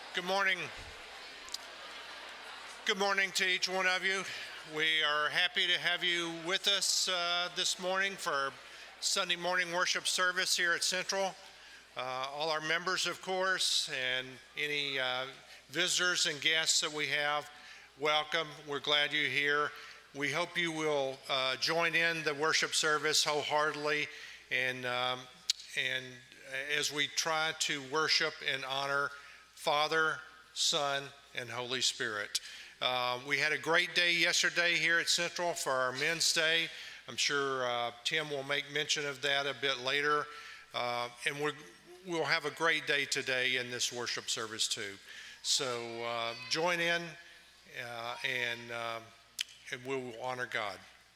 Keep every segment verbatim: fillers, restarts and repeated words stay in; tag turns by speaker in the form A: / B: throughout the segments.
A: Good morning. Good morning to each one of you. We are happy to have you with us uh, this morning for our Sunday morning worship service here at Central. Uh, all our members, of course, and any uh, visitors and guests that we have, welcome. We're glad you're here. We hope you will uh, join in the worship service wholeheartedly and, um, and as we try to worship and honor Father, Son, and Holy Spirit. Uh, we had a great day yesterday here at Central for our Men's Day. I'm sure uh, Tim will make mention of that a bit later. Uh, and we're, we'll have a great day today in this worship service too. So uh, join in uh, and, uh, and we will honor God.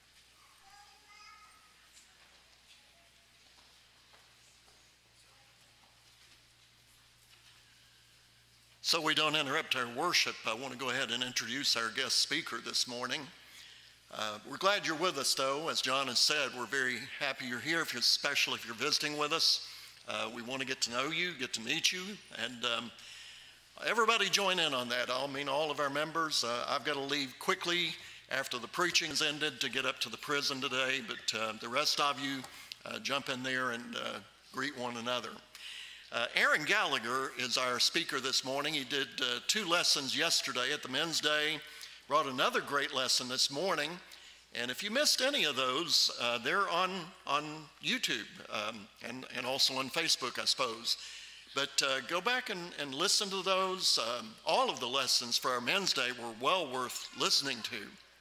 B: So we don't interrupt our worship, I want to go ahead and introduce our guest speaker this morning. Uh, we're glad you're with us, though. As John has said, we're very happy you're here, if you're, especially if you're visiting with us. Uh, we want to get to know you, get to meet you, and um, everybody join in on that. I mean, all of our members. Uh, I've got to leave quickly after the preaching has ended to get up to the prison today, but uh, the rest of you uh, jump in there and uh, greet one another. Uh, Aaron Gallagher is our speaker this morning. He did uh, two lessons yesterday at the Men's Day, brought another great lesson this morning. And if you missed any of those, uh, they're on, on YouTube um, and, and also on Facebook, I suppose. But uh, go back and, and listen to those. Um, all of the lessons for our Men's Day were well worth listening to.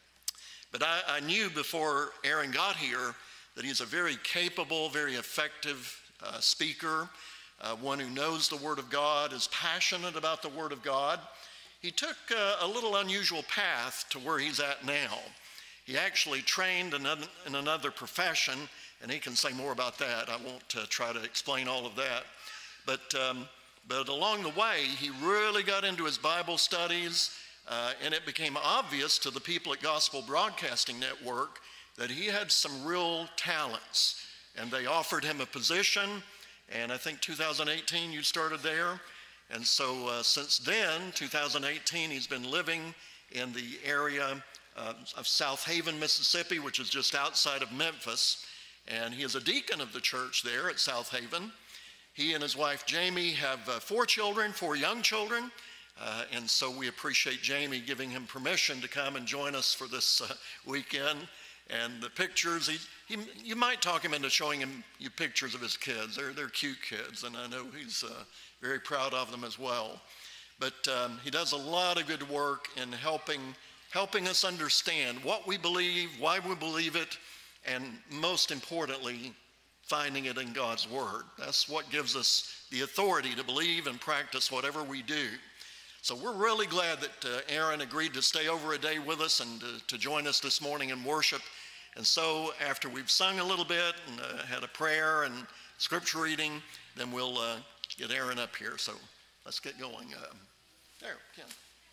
B: But I, I knew before Aaron got here that he's a very capable, very effective uh, speaker. Uh, one who knows the Word of God, is passionate about the Word of God. He took uh, a little unusual path to where he's at now. He actually trained in, an, in another profession, and he can say more about that. I won't uh, try to explain all of that. But, um, but along the way, he really got into his Bible studies, uh, and it became obvious to the people at Gospel Broadcasting Network that he had some real talents, and they offered him a position. And I think two thousand eighteen you started there. And so uh, since then, two thousand eighteen, he's been living in the area uh, of South Haven, Mississippi, which is just outside of Memphis. And he is a deacon of the church there at South Haven. He and his wife, Jamie, have uh, four children, four young children. Uh, and so we appreciate Jamie giving him permission to come and join us for this uh, weekend. And the pictures, he, he, you might talk him into showing him you pictures of his kids. They're, they're cute kids, and I know he's uh, very proud of them as well. But um, he does a lot of good work in helping, helping us understand what we believe, why we believe it, and most importantly, finding it in God's Word. That's what gives us the authority to believe and practice whatever we do. So we're really glad that uh, Aaron agreed to stay over a day with us and to, to join us this morning in worship. And so after we've sung a little bit and uh, had a prayer and scripture reading, then we'll uh, get Aaron up here. So let's get going. Um, there, Ken.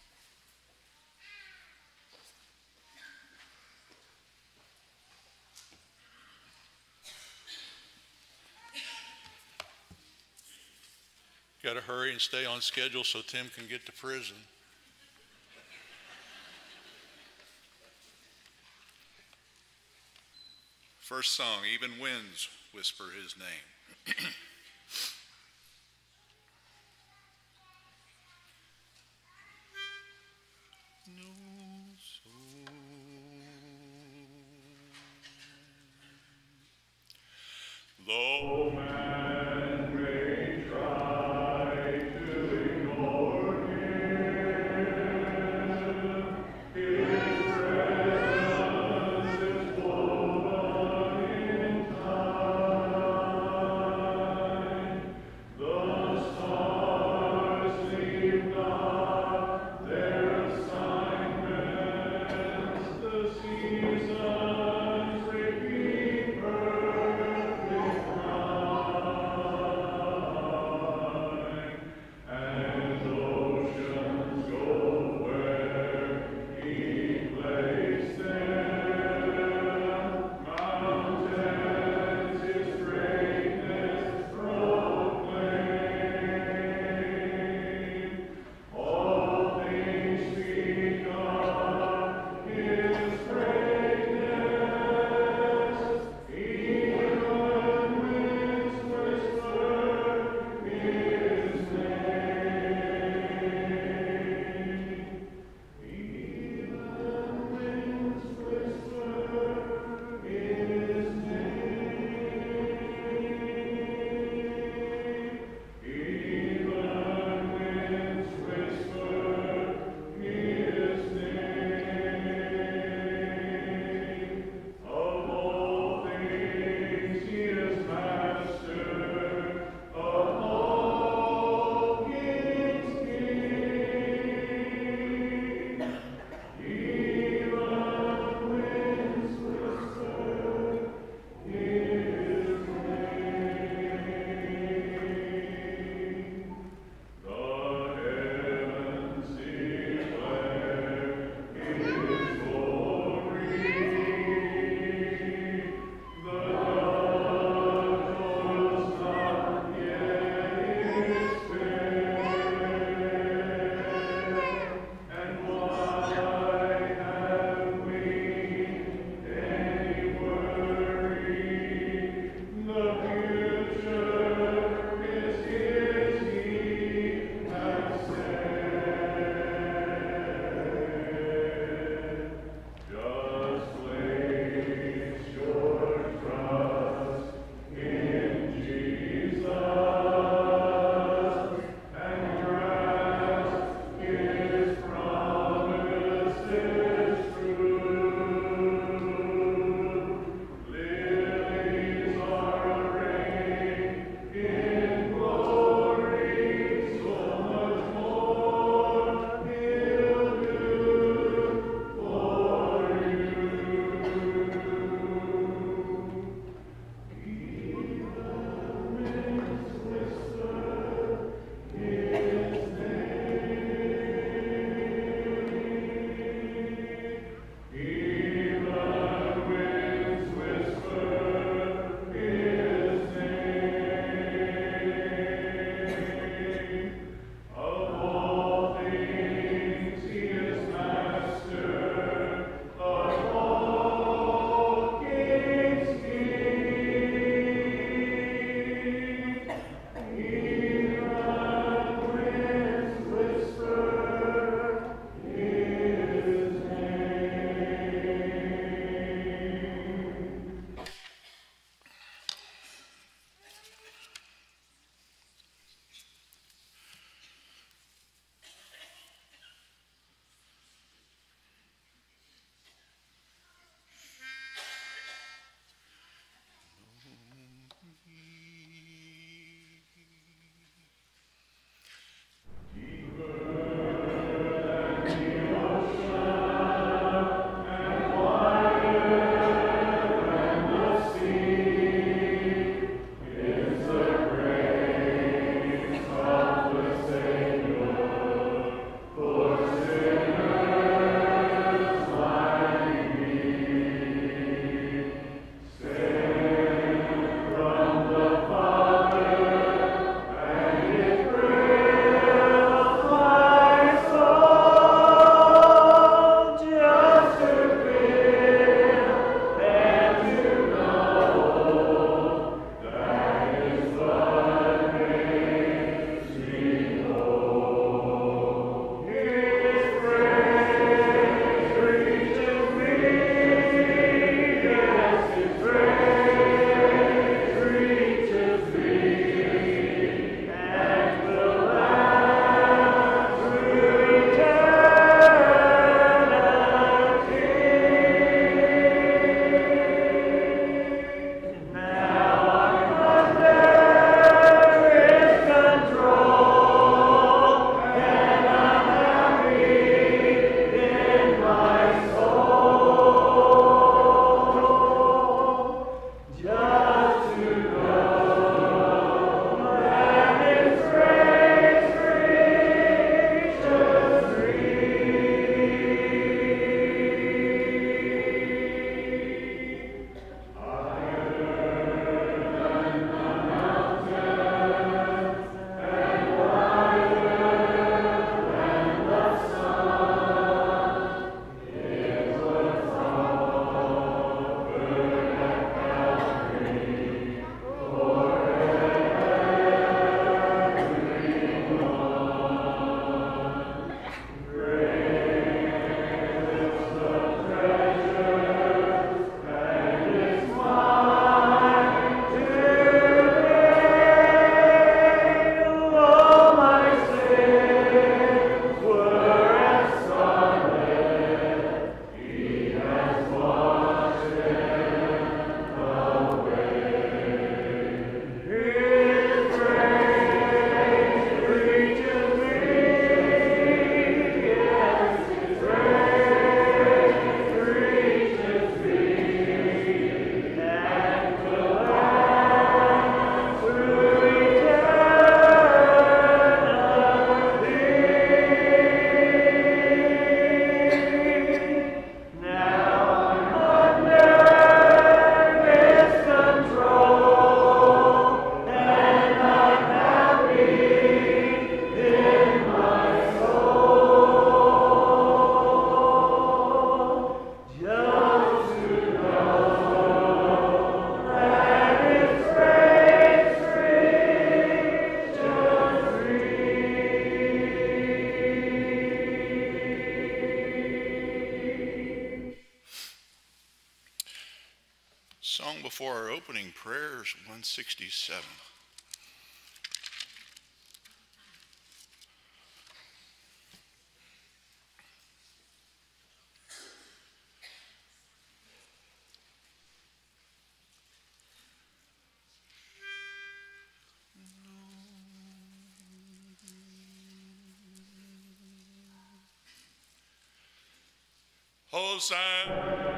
C: Got to hurry and stay on schedule so Tim can get to prison. First song, Even Winds Whisper His Name. No soul, though man may try to ignore him, his presence is woven in time. The stars leave not their assignments, the seasons repeat perfect round. Song before our opening prayer is one sixty-seven. Hosanna.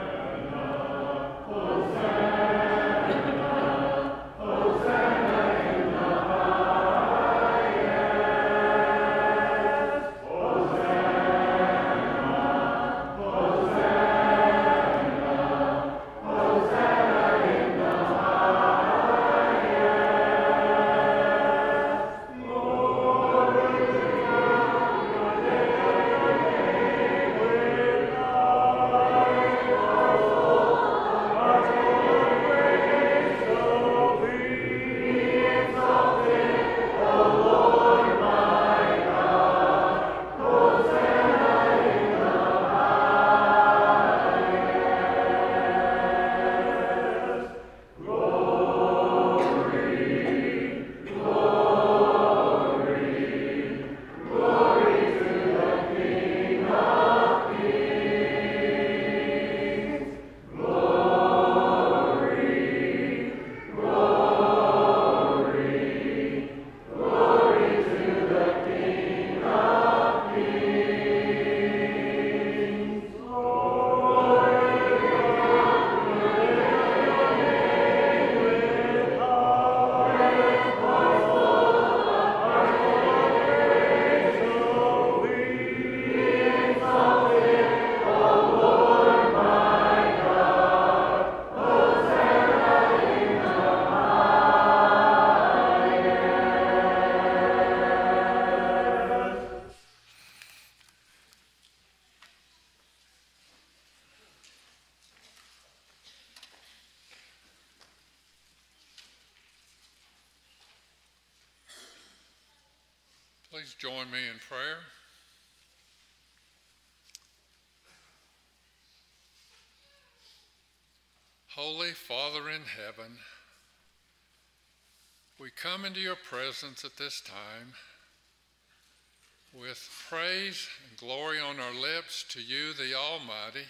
D: Please join me in prayer. Holy Father in heaven, we come into your presence at this time with praise and glory on our lips to you, the Almighty.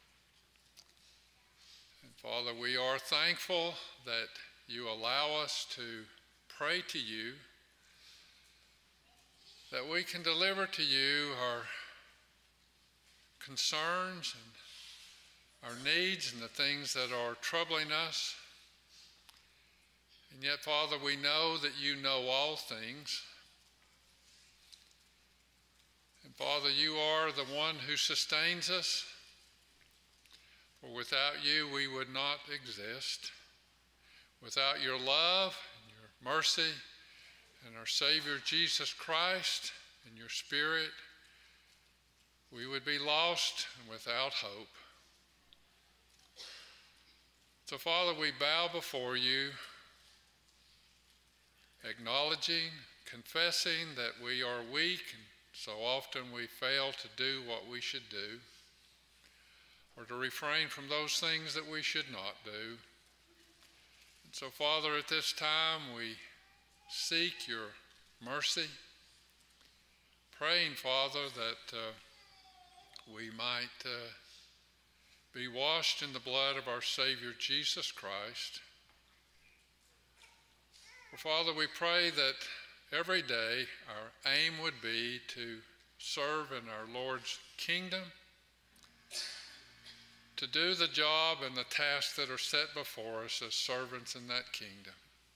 D: And Father, we are thankful that you allow us to pray to you, that we can deliver to you our concerns and our needs and the things that are troubling us. And yet, Father, we know that you know all things. And Father, you are the one who sustains us. For without you, we would not exist. Without your love and your mercy and our Savior Jesus Christ and your Spirit, we would be lost and without hope. So, Father, we bow before you, acknowledging, confessing that we are weak and so often we fail to do what we should do, or to refrain from those things that we should not do. And so, Father, at this time we seek your mercy, praying, Father, that uh, we might uh, be washed in the blood of our Savior Jesus Christ. For Father, we pray that every day our aim would be to serve in our Lord's kingdom, to do the job and the tasks that are set before us as servants in that kingdom.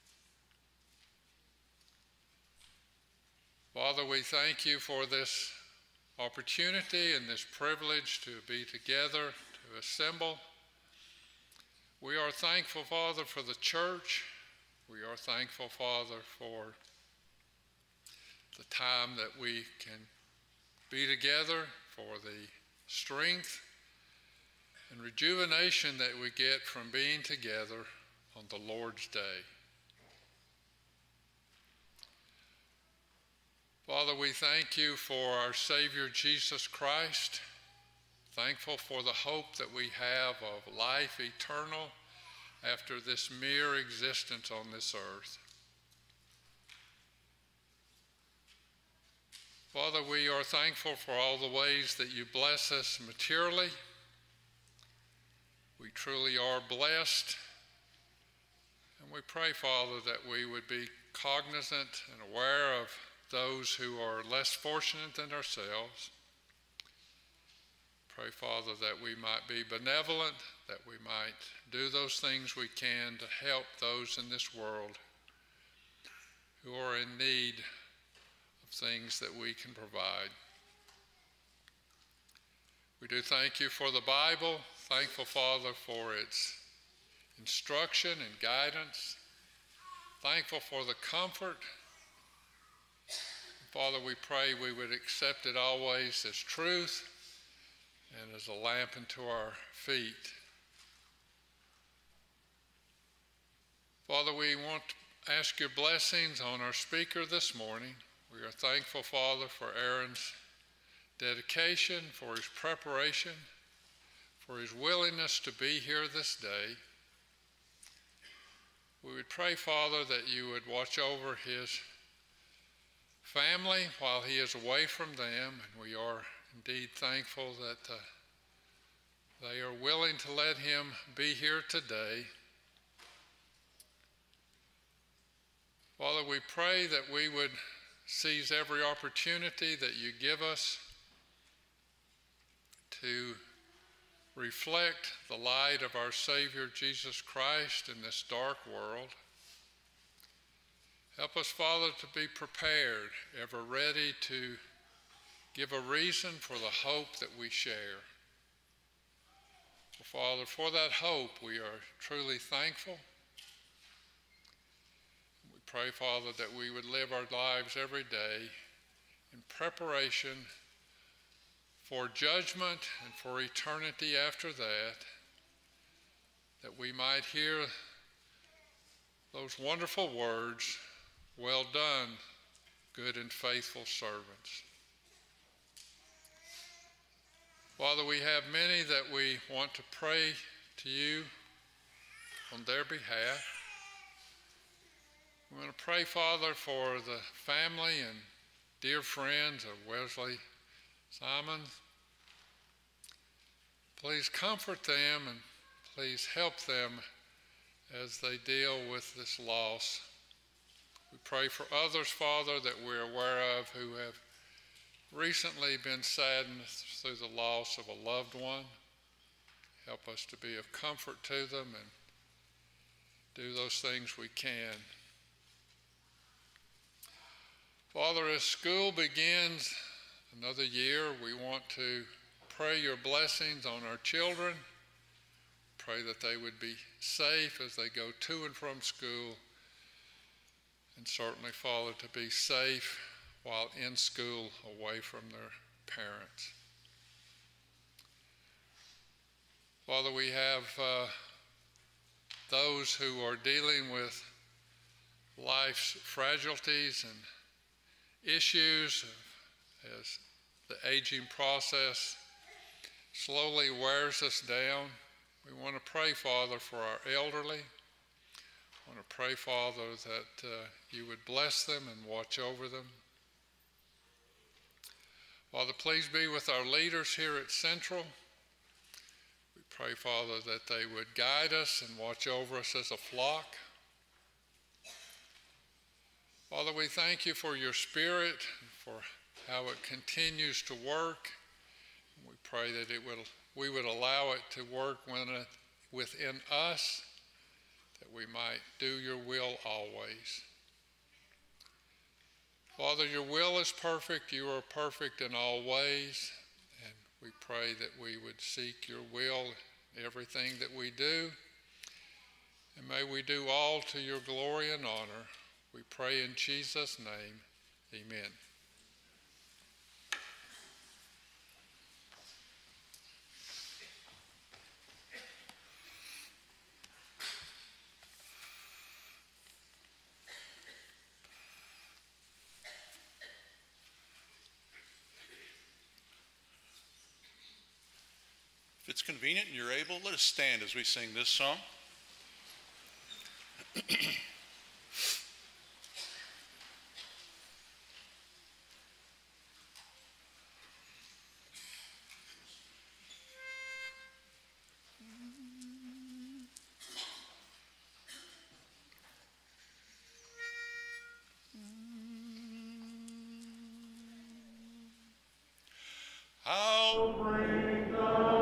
D: Father, we thank you for this opportunity and this privilege to be together, to assemble. We are thankful, Father, for the church. We are thankful, Father, for the time that we can be together, for the strength and rejuvenation that we get from being together on the Lord's Day. Father, we thank you for our Savior Jesus Christ, thankful for the hope that we have of life eternal after this mere existence on this earth. Father, we are thankful for all the ways that you bless us materially. We truly are blessed. And we pray, Father, that we would be cognizant and aware of those who are less fortunate than ourselves. Pray, Father, that we might be benevolent, that we might do those things we can to help those in this world who are in need of things that we can provide. We do thank you for the Bible. Thankful, Father, for its instruction and guidance. Thankful for the comfort. Father, we pray we would accept it always as truth and as a lamp unto our feet. Father, we want to ask your blessings on our speaker this morning. We are thankful, Father, for Aaron's dedication, for his preparation, for his willingness to be here this day. We would pray, Father, that you would watch over his family while he is away from them, and we are indeed thankful that uh, they are willing to let him be here today. Father, we pray that we would seize every opportunity that you give us to reflect the light of our Savior Jesus Christ in this dark world. Help us, Father, to be prepared, ever ready to give a reason for the hope that we share. So, Father, for that hope we are truly thankful. We pray, Father, that we would live our lives every day in preparation for judgment and for eternity after that, that we might hear those wonderful words, "Well done, good and faithful servants." Father, we have many that we want to pray to you on their behalf. We want to pray, Father, for the family and dear friends of Wesley Simon. Please comfort them and please help them as they deal with this loss. We pray for others, Father, that we're aware of who have recently been saddened through the loss of a loved one. Help us to be of comfort to them and do those things we can. Father, as school begins another year, we want to pray your blessings on our children. Pray that they would be safe as they go to and from school, and certainly, Father, to be safe while in school away from their parents. Father, we have uh, those who are dealing with life's fragilities and issues as the aging process slowly wears us down. We want to pray, Father, for our elderly. I want to pray, Father, that uh, you would bless them and watch over them. Father, please be with our leaders here at Central. We pray, Father, that they would guide us and watch over us as a flock. Father, we thank you for your Spirit, for how it continues to work. We pray that it will, we would allow it to work when it, within us, that we might do your will always. Father, your will is perfect. You are perfect in all ways. And we pray that we would seek your will in everything that we do. And may we do all to your glory and honor. We pray in Jesus' name. Amen.
C: If it's convenient and you're able, let us stand as we sing this song. I'll bring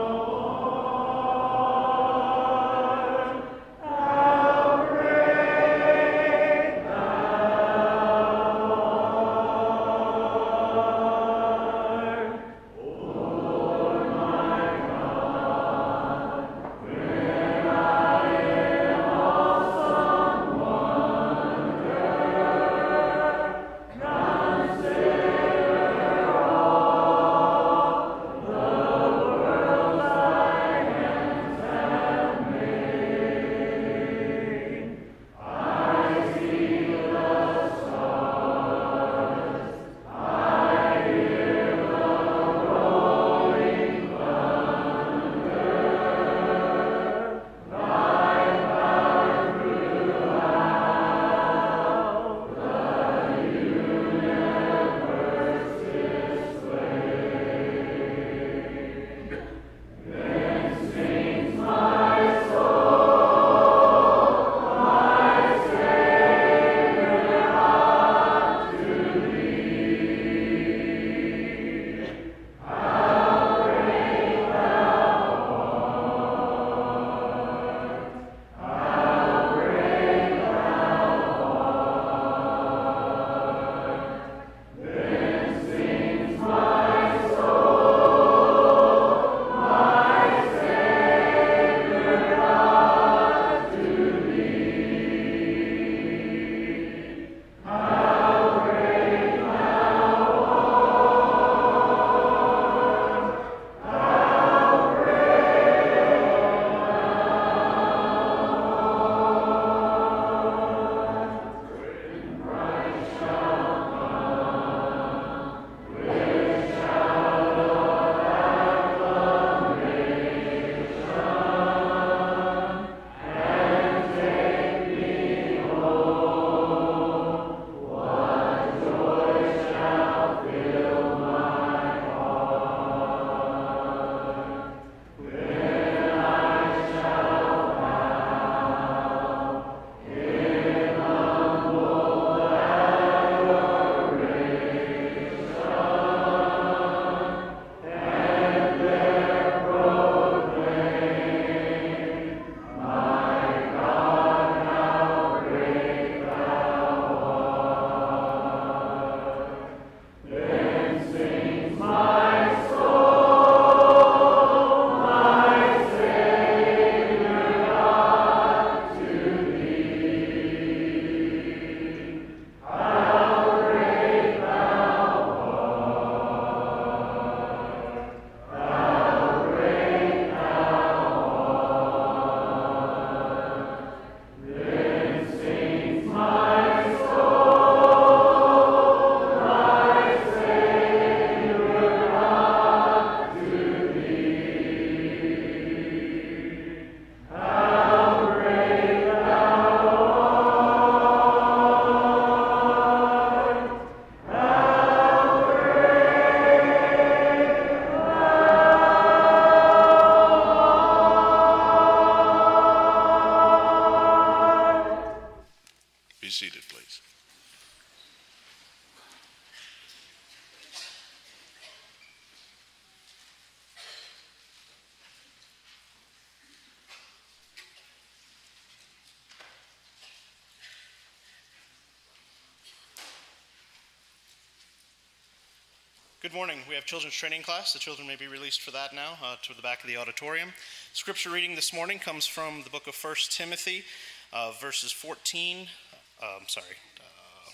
E: Good morning. We have children's training class. The children may be released for that now uh, to the back of the auditorium. Scripture reading this morning comes from the book of First Timothy, uh, verses fourteen, uh, I'm sorry, uh,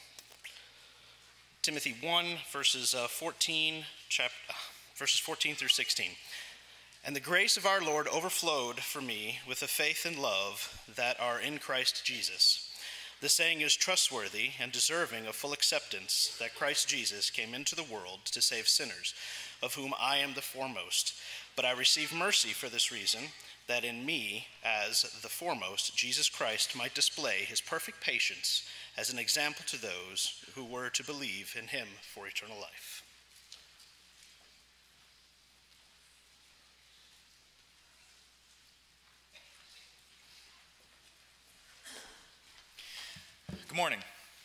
E: Timothy one, verses uh, fourteen, chap- uh, verses fourteen through sixteen. And the grace of our Lord overflowed for me with the faith and love that are in Christ Jesus. The saying is trustworthy and deserving of full acceptance, that Christ Jesus came into the world to save sinners, of whom I am the foremost. But I receive mercy for this reason, that in me, as the foremost, Jesus Christ might display his perfect patience as an example to those who were to believe in him for eternal life.
F: Good morning.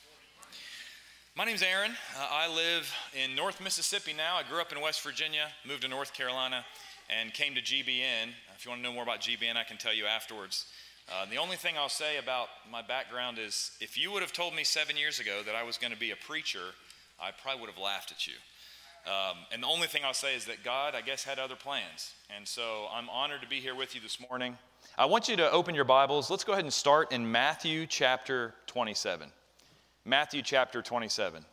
F: My name's Aaron. Uh, I live in North Mississippi now. I grew up in West Virginia, moved to North Carolina, and came to G B N. If you want to know more about G B N, I can tell you afterwards. Uh, the only thing I'll say about my background is if you would have told me seven years ago that I was going to be a preacher, I probably would have laughed at you. Um, and the only thing I'll say is that God, I guess, had other plans. And so I'm honored to be here with you this morning. I want you to open your Bibles. Let's go ahead and start in Matthew chapter twenty-seven. Matthew chapter twenty-seven.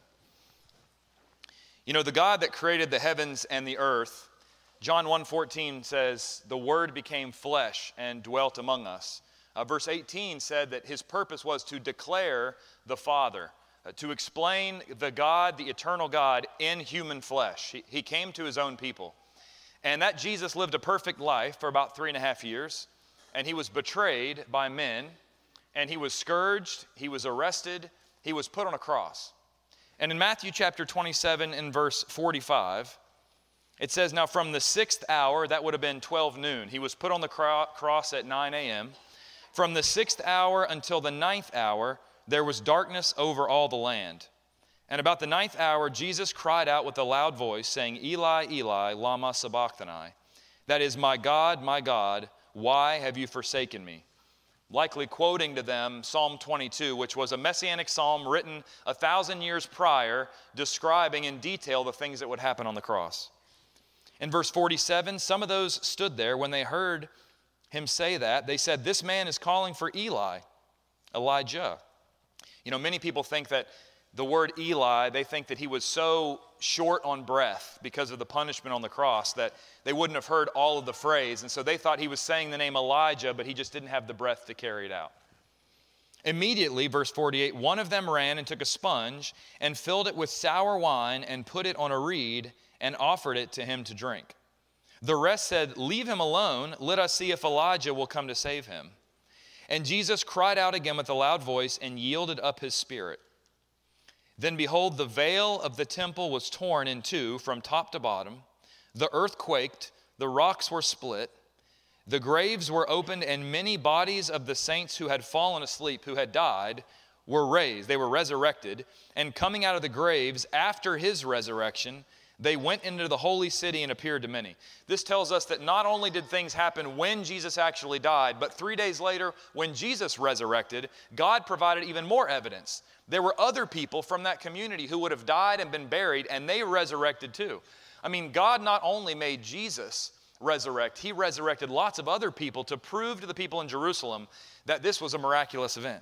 F: You know, the God that created the heavens and the earth, John one fourteen says, the Word became flesh and dwelt among us. Uh, verse eighteen said that his purpose was to declare the Father, uh, to explain the God, the eternal God, in human flesh. He, he came to his own people. And that Jesus lived a perfect life for about three and a half years. And he was betrayed by men, and he was scourged, he was arrested, he was put on a cross. And in Matthew chapter twenty-seven in verse forty-five, it says, now from the sixth hour, that would have been twelve noon, he was put on the cro- cross at nine a.m. From the sixth hour until the ninth hour, there was darkness over all the land. And about the ninth hour, Jesus cried out with a loud voice, saying, Eli, Eli, lama sabachthani. That is, my God, my God, why have you forsaken me? Likely quoting to them Psalm twenty-two, which was a messianic psalm written a thousand years prior, describing in detail the things that would happen on the cross. In verse forty-seven, some of those stood there when they heard him say that. They said, this man is calling for Eli, Elijah. You know, many people think that the word Eli, they think that he was so short on breath because of the punishment on the cross that they wouldn't have heard all of the phrase. And so they thought he was saying the name Elijah, but he just didn't have the breath to carry it out. Immediately, verse forty-eight, one of them ran and took a sponge and filled it with sour wine and put it on a reed and offered it to him to drink. The rest said, leave him alone. Let us see if Elijah will come to save him. And Jesus cried out again with a loud voice and yielded up his spirit. Then behold, the veil of the temple was torn in two from top to bottom. The earth quaked, the rocks were split, the graves were opened, and many bodies of the saints who had fallen asleep, who had died, were raised. They were resurrected. And coming out of the graves after his resurrection, they went into the holy city and appeared to many. This tells us that not only did things happen when Jesus actually died, but three days later, when Jesus resurrected, God provided even more evidence. There were other people from that community who would have died and been buried, and they resurrected too. I mean, God not only made Jesus resurrect, he resurrected lots of other people to prove to the people in Jerusalem that this was a miraculous event.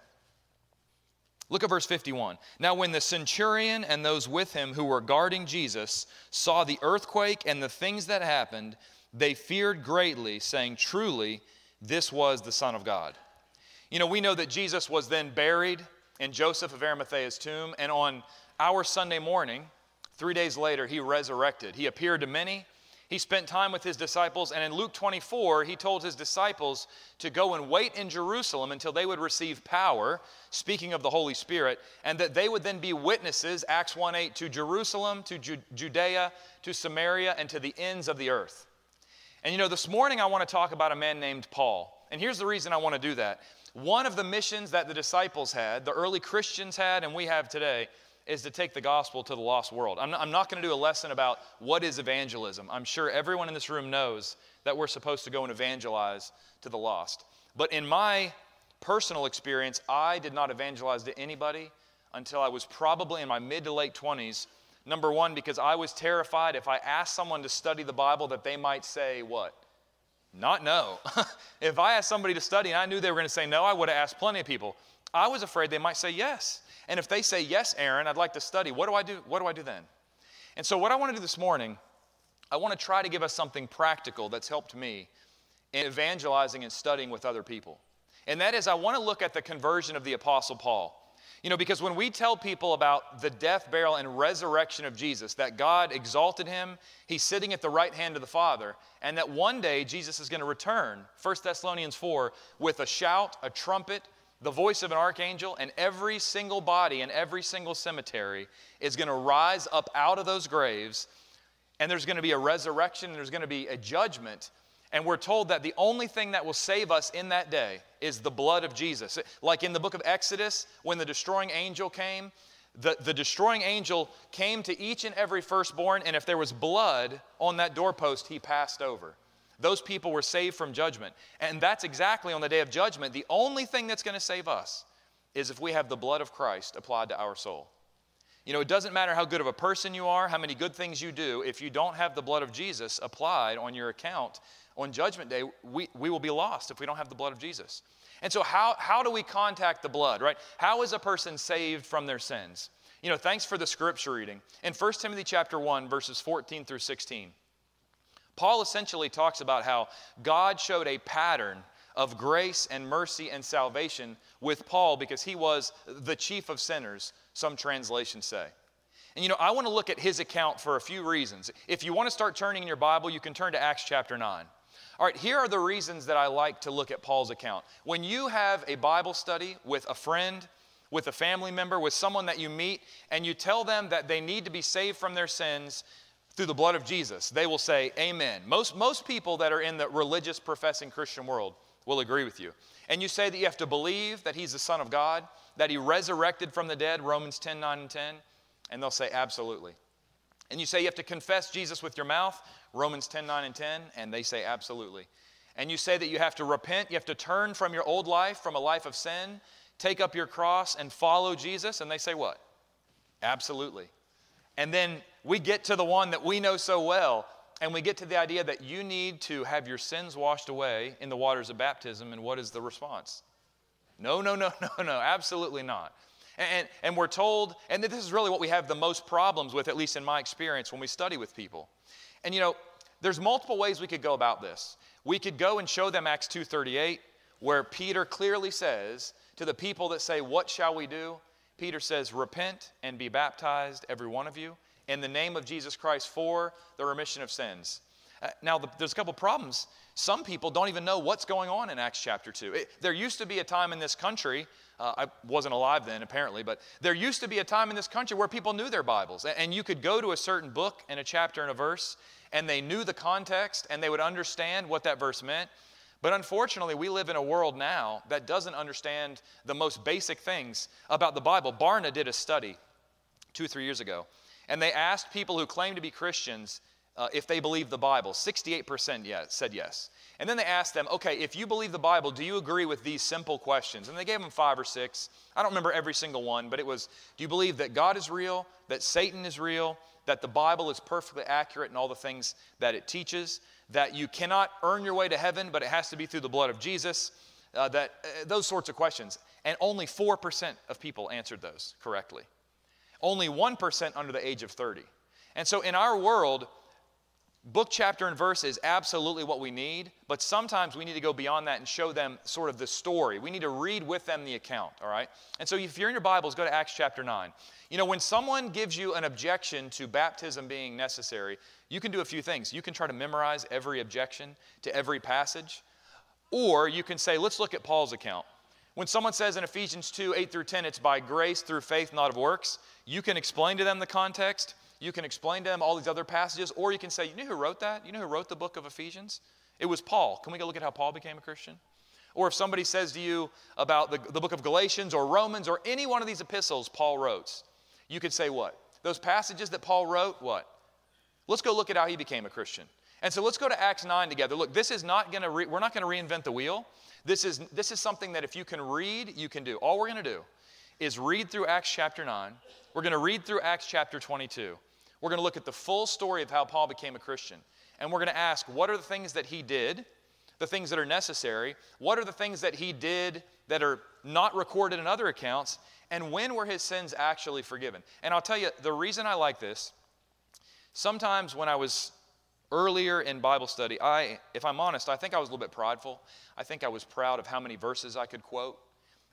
F: Look at verse fifty-one. Now when the centurion and those with him who were guarding Jesus saw the earthquake and the things that happened, they feared greatly, saying, truly, this was the Son of God. You know, we know that Jesus was then buried in Joseph of Arimathea's tomb, and on our Sunday morning, three days later, he resurrected. He appeared to many. He spent time with his disciples, and in Luke twenty-four, he told his disciples to go and wait in Jerusalem until they would receive power, speaking of the Holy Spirit, and that they would then be witnesses, Acts one eight, to Jerusalem, to Ju- Judea, to Samaria, and to the ends of the earth. And you know, this morning I want to talk about a man named Paul. And here's the reason I want to do that. One of the missions that the disciples had, the early Christians had, and we have today, is to take the gospel to the lost world. I'm not, I'm not going to do a lesson about what is evangelism. I'm sure everyone in this room knows that we're supposed to go and evangelize to the lost. But in my personal experience, I did not evangelize to anybody until I was probably in my mid to late twenties. Number one, because I was terrified if I asked someone to study the Bible that they might say what? Not no. If I asked somebody to study and I knew they were going to say no, I would have asked plenty of people. I was afraid they might say yes. And if they say, yes, Aaron, I'd like to study, what do I do? What do I do then? And so what I want to do this morning, I want to try to give us something practical that's helped me in evangelizing and studying with other people. And that is, I want to look at the conversion of the Apostle Paul. You know, because when we tell people about the death, burial, and resurrection of Jesus, that God exalted him, he's sitting at the right hand of the Father, and that one day Jesus is going to return, First Thessalonians four, with a shout, a trumpet, the voice of an archangel, and every single body in every single cemetery is going to rise up out of those graves, and there's going to be a resurrection, and there's going to be a judgment. And we're told that the only thing that will save us in that day is the blood of Jesus. Like in the book of Exodus, when the destroying angel came, the, the destroying angel came to each and every firstborn, and if there was blood on that doorpost, he passed over. Those people were saved from judgment. And that's exactly on the day of judgment. The only thing that's going to save us is if we have the blood of Christ applied to our soul. You know, it doesn't matter how good of a person you are, how many good things you do, if you don't have the blood of Jesus applied on your account, on Judgment Day, we, we will be lost if we don't have the blood of Jesus. And so how, how do we contact the blood, right? How is a person saved from their sins? You know, thanks for the scripture reading. In First Timothy chapter one, verses fourteen through sixteen, Paul essentially talks about how God showed a pattern of grace and mercy and salvation with Paul because he was the chief of sinners, some translations say. And you know, I want to look at his account for a few reasons. If you want to start turning in your Bible, you can turn to Acts chapter nine. All right, here are the reasons that I like to look at Paul's account. When you have a Bible study with a friend, with a family member, with someone that you meet, and you tell them that they need to be saved from their sins through the blood of Jesus, they will say, amen. Most, most people that are in the religious professing Christian world will agree with you. And you say that you have to believe that he's the Son of God, that he resurrected from the dead, Romans ten, nine, and ten, and they'll say, absolutely. And you say you have to confess Jesus with your mouth, Romans ten, nine, and ten, and they say absolutely. And you say that you have to repent, you have to turn from your old life, from a life of sin, take up your cross and follow Jesus, and they say what? Absolutely. And then we get to the one that we know so well, and we get to the idea that you need to have your sins washed away in the waters of baptism, and what is the response? No, no, no, no, no, absolutely not. And, and we're told, and this is really what we have the most problems with, at least in my experience, when we study with people. And you know, there's multiple ways we could go about this. We could go and show them Acts two thirty-eight, where Peter clearly says to the people that say, what shall we do? Peter says, repent and be baptized, every one of you, in the name of Jesus Christ for the remission of sins. Uh, now, the, there's a couple problems. Some people don't even know what's going on in Acts chapter two. It, there used to be a time in this country, uh, I wasn't alive then apparently, but there used to be a time in this country where people knew their Bibles. And, and you could go to a certain book and a chapter and a verse, and they knew the context, and they would understand what that verse meant. But unfortunately, we live in a world now that doesn't understand the most basic things about the Bible. Barna did a study two, three years ago, and they asked people who claim to be Christians uh, if they believe the Bible. sixty-eight percent yes, said yes. And then they asked them, okay, if you believe the Bible, do you agree with these simple questions? And they gave them five or six. I don't remember every single one, but it was, do you believe that God is real, that Satan is real, that the Bible is perfectly accurate in all the things that it teaches, that you cannot earn your way to heaven, but it has to be through the blood of Jesus, uh, that uh, those sorts of questions. And only four percent of people answered those correctly. Only one percent under the age of thirty. And so in our world, book, chapter, and verse is absolutely what we need, but sometimes we need to go beyond that and show them sort of the story. We need to read with them the account, all right? And so if you're in your Bibles, go to Acts chapter nine. You know, when someone gives you an objection to baptism being necessary, you can do a few things. You can try to memorize every objection to every passage, or you can say, let's look at Paul's account. When someone says in Ephesians two, eight through ten, it's by grace through faith, not of works, you can explain to them the context. You can explain to them all these other passages, or you can say, you know who wrote that? You know who wrote the book of Ephesians? It was Paul. Can we go look at how Paul became a Christian? Or if somebody says to you about the, the book of Galatians or Romans or any one of these epistles Paul wrote, you could say what? Those passages that Paul wrote, what? Let's go look at how he became a Christian. And so let's go to Acts nine together. Look, this is not going to, re- we're not going to reinvent the wheel. This is, this is something that if you can read, you can do. All we're going to do is read through Acts chapter nine. We're going to read through Acts chapter twenty-two. We're going to look at the full story of how Paul became a Christian. And we're going to ask, what are the things that he did, the things that are necessary? What are the things that he did that are not recorded in other accounts? And when were his sins actually forgiven? And I'll tell you, the reason I like this, sometimes when I was earlier in Bible study, I, if I'm honest, I think I was a little bit prideful. I think I was proud of how many verses I could quote.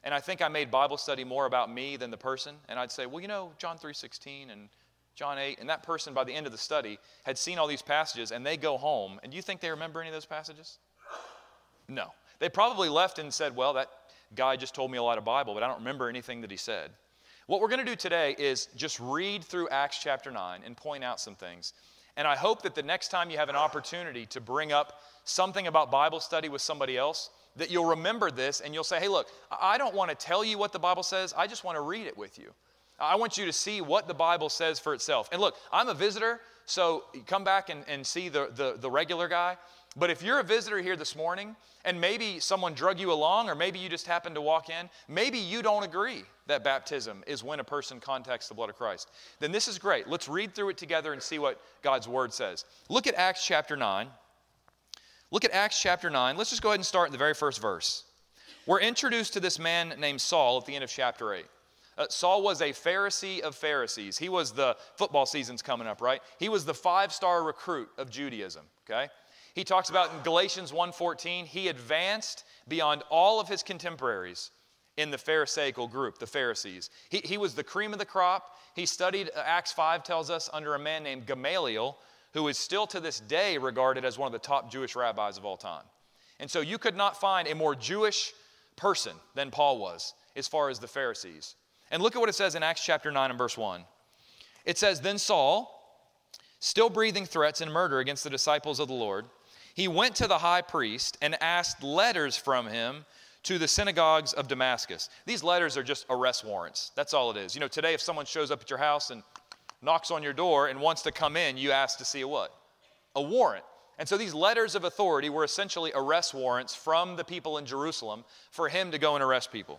F: and I think I made Bible study more about me than the person, and I'd say, well, you know, John three sixteen and John eight, and that person by the end of the study had seen all these passages, and they go home, and do you think they remember any of those passages? No. They probably left and said, well, that guy just told me a lot of Bible, but I don't remember anything that he said. What we're going to do today is just read through Acts chapter nine and point out some things. And I hope that the next time you have an opportunity to bring up something about Bible study with somebody else, that you'll remember this and you'll say, hey, look, I don't want to tell you what the Bible says. I just want to read it with you. I want you to see what the Bible says for itself. And look, I'm a visitor, so come back and, and see the, the, the regular guy. But if you're a visitor here this morning, and maybe someone drug you along, or maybe you just happened to walk in, maybe you don't agree that baptism is when a person contacts the blood of Christ, then this is great. Let's read through it together and see what God's Word says. Look at Acts chapter nine. Look at Acts chapter nine. Let's just go ahead and start in the very first verse. We're introduced to this man named Saul at the end of chapter eight. Uh, Saul was a Pharisee of Pharisees. He was the football season's coming up, right? He was the five-star recruit of Judaism, okay? He talks about in Galatians one fourteen, he advanced beyond all of his contemporaries in the Pharisaical group, the Pharisees. He, he was the cream of the crop. He studied, uh, Acts five tells us, under a man named Gamaliel, who is still to this day regarded as one of the top Jewish rabbis of all time. And so you could not find a more Jewish person than Paul was as far as the Pharisees. And look at what it says in Acts chapter nine and verse one. It says, then Saul, still breathing threats and murder against the disciples of the Lord, he went to the high priest and asked letters from him to the synagogues of Damascus. These letters are just arrest warrants. That's all it is. You know, today if someone shows up at your house and knocks on your door and wants to come in, you ask to see a what? A warrant. And so these letters of authority were essentially arrest warrants from the people in Jerusalem for him to go and arrest people.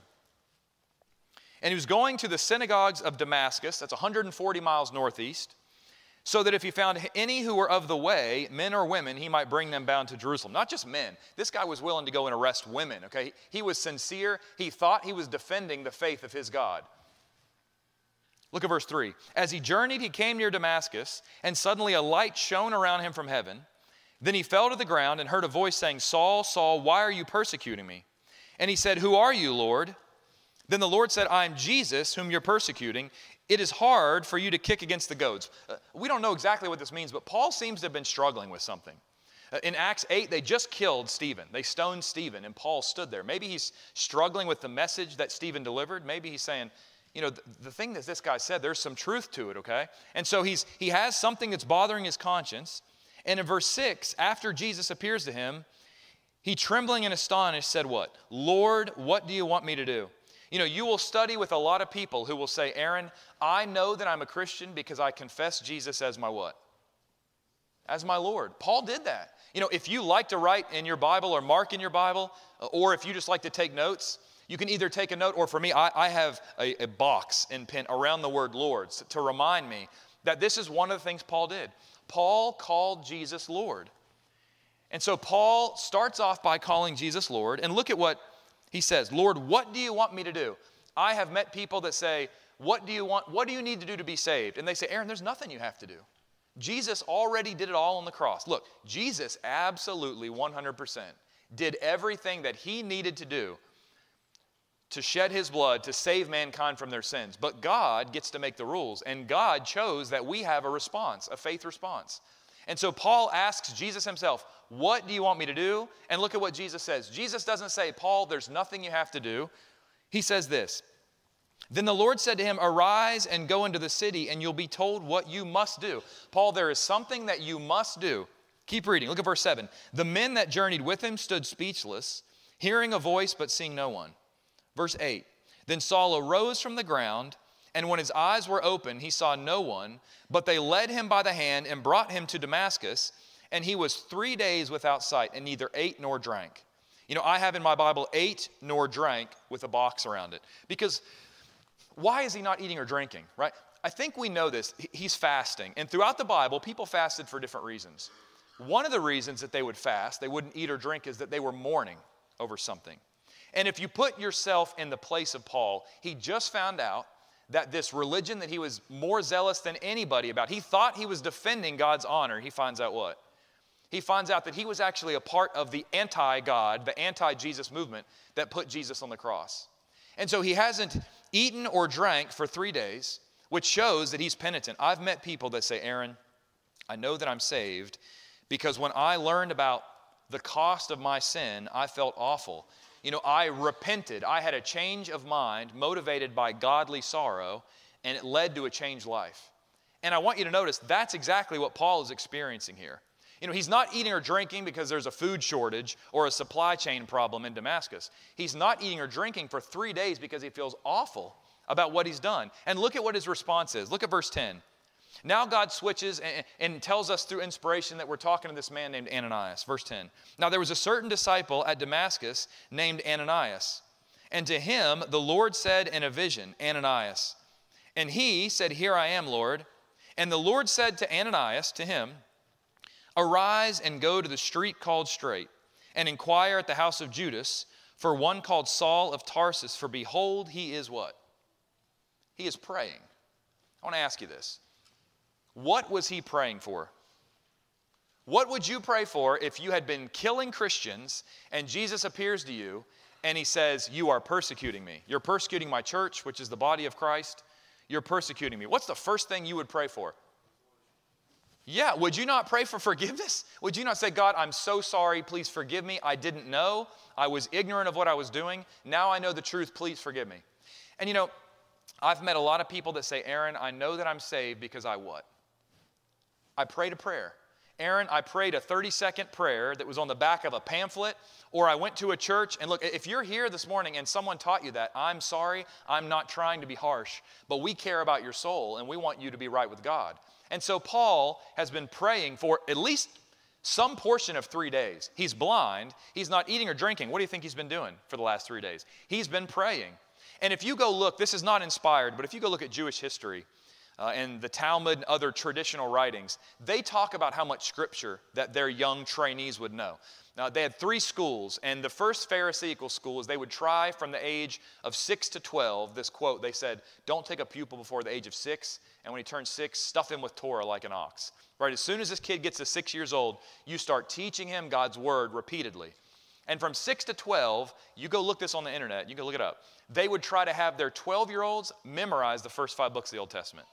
F: And he was going to the synagogues of Damascus, that's one hundred forty miles northeast, so that if he found any who were of the way, men or women, he might bring them bound to Jerusalem. Not just men. This guy was willing to go and arrest women, okay? He was sincere. He thought he was defending the faith of his God. Look at verse three. As he journeyed, he came near Damascus, and suddenly a light shone around him from heaven. Then he fell to the ground and heard a voice saying, Saul, Saul, why are you persecuting me? And he said, who are you, Lord? Then the Lord said, I am Jesus, whom you're persecuting. It is hard for you to kick against the goads. Uh, we don't know exactly what this means, but Paul seems to have been struggling with something. Uh, in Acts eight, they just killed Stephen. They stoned Stephen, and Paul stood there. Maybe he's struggling with the message that Stephen delivered. Maybe he's saying, you know, the, the thing that this guy said, there's some truth to it, okay? And so he's he has something that's bothering his conscience. And in verse six, after Jesus appears to him, he, trembling and astonished, said what? Lord, what do you want me to do? You know, you will study with a lot of people who will say, Aaron, I know that I'm a Christian because I confess Jesus as my what? As my Lord. Paul did that. You know, if you like to write in your Bible or mark in your Bible, or if you just like to take notes, you can either take a note, or for me, I, I have a, a box and pen around the word Lord to remind me that this is one of the things Paul did. Paul called Jesus Lord. And so Paul starts off by calling Jesus Lord, and look at what he says, Lord, what do you want me to do? I have met people that say, what do you want? What do you need to do to be saved? And they say, Aaron, there's nothing you have to do. Jesus already did it all on the cross. Look, Jesus absolutely one hundred percent did everything that he needed to do to shed his blood to save mankind from their sins. But God gets to make the rules, and God chose that we have a response, a faith response. And so Paul asks Jesus himself, what do you want me to do? And look at what Jesus says. Jesus doesn't say, Paul, there's nothing you have to do. He says this, then the Lord said to him, arise and go into the city, and you'll be told what you must do. Paul, there is something that you must do. Keep reading. Look at verse seven. The men that journeyed with him stood speechless, hearing a voice but seeing no one. Verse eight. Then Saul arose from the ground, and when his eyes were open, he saw no one, but they led him by the hand and brought him to Damascus, and he was three days without sight and neither ate nor drank. You know, I have in my Bible, ate nor drank with a box around it. Because why is he not eating or drinking, right? I think we know this. He's fasting. And throughout the Bible, people fasted for different reasons. One of the reasons that they would fast, they wouldn't eat or drink, is that they were mourning over something. And if you put yourself in the place of Paul, he just found out that this religion that he was more zealous than anybody about, he thought he was defending God's honor. He finds out what? He finds out that he was actually a part of the anti-God, the anti-Jesus movement that put Jesus on the cross.
G: And so he hasn't eaten or drank for three days, which shows that he's penitent. I've met people that say, Aaron, I know that I'm saved because when I learned about the cost of my sin, I felt awful. You know, I repented. I had a change of mind motivated by godly sorrow, and it led to a changed life. And I want you to notice that's exactly what Paul is experiencing here. You know, he's not eating or drinking because there's a food shortage or a supply chain problem in Damascus. He's not eating or drinking for three days because he feels awful about what he's done. And look at what his response is. Look at verse ten. Now God switches and, and tells us through inspiration that we're talking to this man named Ananias. Verse ten. Now there was a certain disciple at Damascus named Ananias. And to him the Lord said in a vision, Ananias. And he said, Here I am, Lord. And the Lord said to Ananias, to him, Arise and go to the street called Straight, and inquire at the house of Judas for one called Saul of Tarsus, for behold, he is what? He is praying. I want to ask you this. What was he praying for? What would you pray for if you had been killing Christians and Jesus appears to you and he says, you are persecuting me. You're persecuting my church, which is the body of Christ. You're persecuting me. What's the first thing you would pray for? Yeah, would you not pray for forgiveness? Would you not say, God, I'm so sorry, please forgive me. I didn't know. I was ignorant of what I was doing. Now I know the truth, please forgive me. And you know, I've met a lot of people that say, Aaron, I know that I'm saved because I what? I prayed a prayer. Aaron, I prayed a thirty-second prayer that was on the back of a pamphlet, or I went to a church. And look, if you're here this morning and someone taught you that, I'm sorry, I'm not trying to be harsh, but we care about your soul and we want you to be right with God. And so Paul has been praying for at least some portion of three days. He's blind. He's not eating or drinking. What do you think he's been doing for the last three days? He's been praying. And if you go look, this is not inspired, but if you go look at Jewish history uh, and the Talmud and other traditional writings, they talk about how much scripture that their young trainees would know. Now, they had three schools, and the first Pharisaical school is they would try from the age of six to twelve, this quote, they said, don't take a pupil before the age of six, and when he turns six, stuff him with Torah like an ox. Right? As soon as this kid gets to six years old, you start teaching him God's word repeatedly. And from six to twelve, you go look this on the internet, you can look it up, they would try to have their twelve-year-olds memorize the first five books of the Old Testament.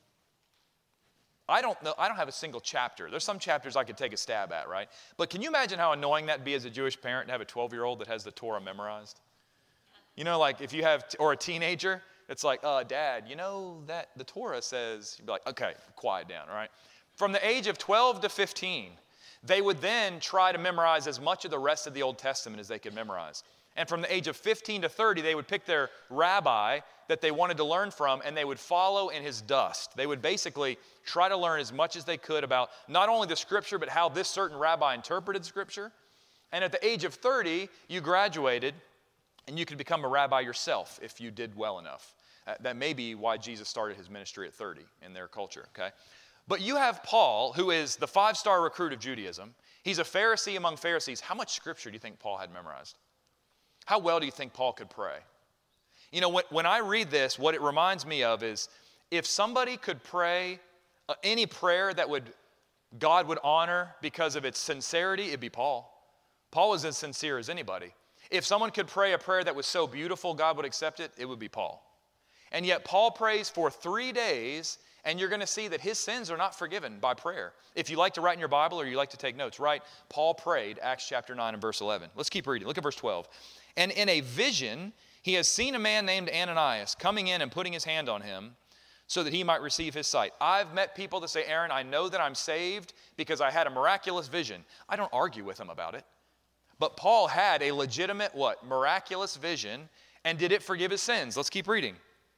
G: I don't know, I don't have a single chapter. There's some chapters I could take a stab at, right? But can you imagine how annoying that'd be as a Jewish parent to have a twelve-year-old that has the Torah memorized? You know, like if you have, or a teenager, it's like, uh, Dad, you know that the Torah says, you'd be like, okay, quiet down, all right? From the age of twelve to fifteen, they would then try to memorize as much of the rest of the Old Testament as they could memorize. And from the age of fifteen to thirty, they would pick their rabbi that they wanted to learn from, and they would follow in his dust. They would basically try to learn as much as they could about not only the Scripture, but how this certain rabbi interpreted Scripture. And at the age of thirty, you graduated, and you could become a rabbi yourself if you did well enough. Uh, that may be why Jesus started his ministry at thirty in their culture, okay? But you have Paul, who is the five-star recruit of Judaism. He's a Pharisee among Pharisees. How much Scripture do you think Paul had memorized? How well do you think Paul could pray? You know, when, when I read this, what it reminds me of is if somebody could pray uh, any prayer that would God would honor because of its sincerity, it'd be Paul. Paul was as sincere as anybody. If someone could pray a prayer that was so beautiful God would accept it, it would be Paul. And yet Paul prays for three days, and you're going to see that his sins are not forgiven by prayer. If you like to write in your Bible or you like to take notes, write, Paul prayed, Acts chapter nine and verse eleven. Let's keep reading. Look at verse twelve. And in a vision, he has seen a man named Ananias coming in and putting his hand on him so that he might receive his sight. I've met people that say, Aaron, I know that I'm saved because I had a miraculous vision. I don't argue with them about it. But Paul had a legitimate, what, miraculous vision, and did it forgive his sins? Let's keep reading.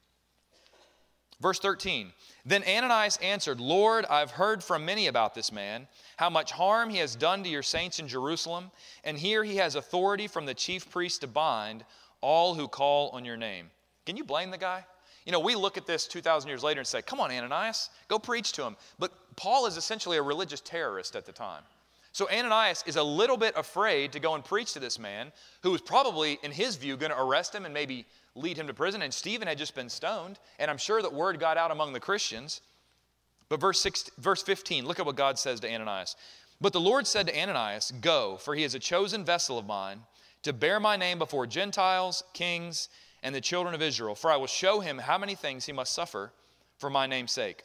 G: Verse thirteen, then Ananias answered, Lord, I've heard from many about this man, how much harm he has done to your saints in Jerusalem, and here he has authority from the chief priest to bind all who call on your name. Can you blame the guy? You know, we look at this two thousand years later and say, come on, Ananias, go preach to him. But Paul is essentially a religious terrorist at the time. So Ananias is a little bit afraid to go and preach to this man who was probably, in his view, going to arrest him and maybe lead him to prison. And Stephen had just been stoned, and I'm sure that word got out among the Christians. But verse six, verse fifteen, look at what God says to Ananias. But the Lord said to Ananias, go, for he is a chosen vessel of mine to bear my name before Gentiles, kings, and the children of Israel, for I will show him how many things he must suffer for my name's sake.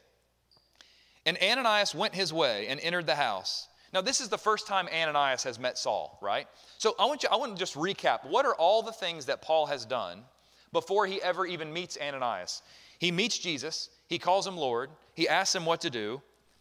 G: And Ananias went his way and entered the house. Now, this is the first time Ananias has met Saul, right? So I want you, I want to just recap. What are all the things that Paul has done before he ever even meets Ananias? He meets Jesus. He calls him Lord. He asks him what to do.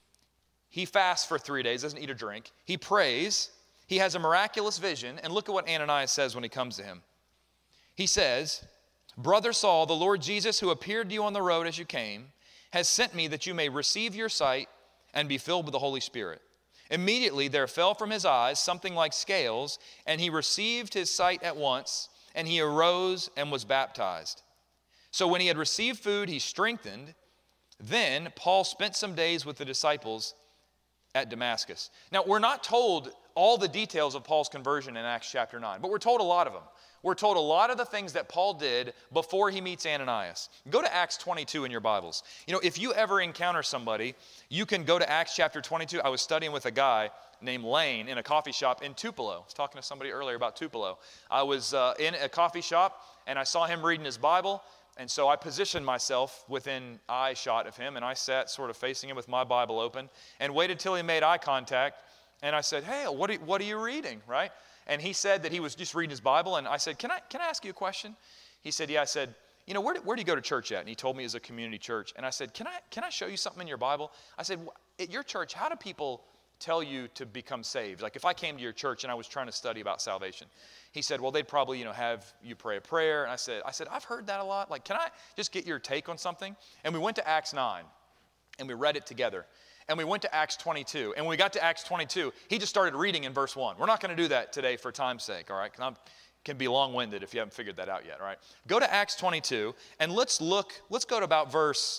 G: He fasts for three days, doesn't eat or drink. He prays. He has a miraculous vision. And look at what Ananias says when he comes to him. He says, Brother Saul, the Lord Jesus, who appeared to you on the road as you came, has sent me that you may receive your sight and be filled with the Holy Spirit. Immediately there fell from his eyes something like scales, and he received his sight at once, and he arose and was baptized. So when he had received food, he strengthened. Then Paul spent some days with the disciples at Damascus. Now, we're not told all the details of Paul's conversion in Acts chapter nine, but we're told a lot of them. We're told a lot of the things that Paul did before he meets Ananias. Go to Acts twenty-two in your Bibles. You know, if you ever encounter somebody, you can go to Acts chapter twenty-two. I was studying with a guy named Lane in a coffee shop in Tupelo. I was talking to somebody earlier about Tupelo. I was uh, in a coffee shop, and I saw him reading his Bible, and so I positioned myself within eye shot of him, and I sat sort of facing him with my Bible open and waited till he made eye contact, and I said, hey, what are, what are you reading, right? And he said that he was just reading his Bible, and I said, can I, can I ask you a question? He said, yeah. I said, you know, where do, where do you go to church at? And he told me it's a community church. And I said, can I, can I show you something in your Bible? I said, at your church, how do people tell you to become saved? Like if I came to your church and I was trying to study about salvation. He said, well, they'd probably, you know, have you pray a prayer. And I said, I said, I've heard that a lot. Like, can I just get your take on something? And we went to Acts nine, and we read it together. And we went to Acts twenty-two. And when we got to Acts twenty-two, he just started reading in verse one. We're not going to do that today for time's sake, all right? Because I can be long-winded if you haven't figured that out yet, all right? Go to Acts twenty-two, and let's look, let's go to about verse,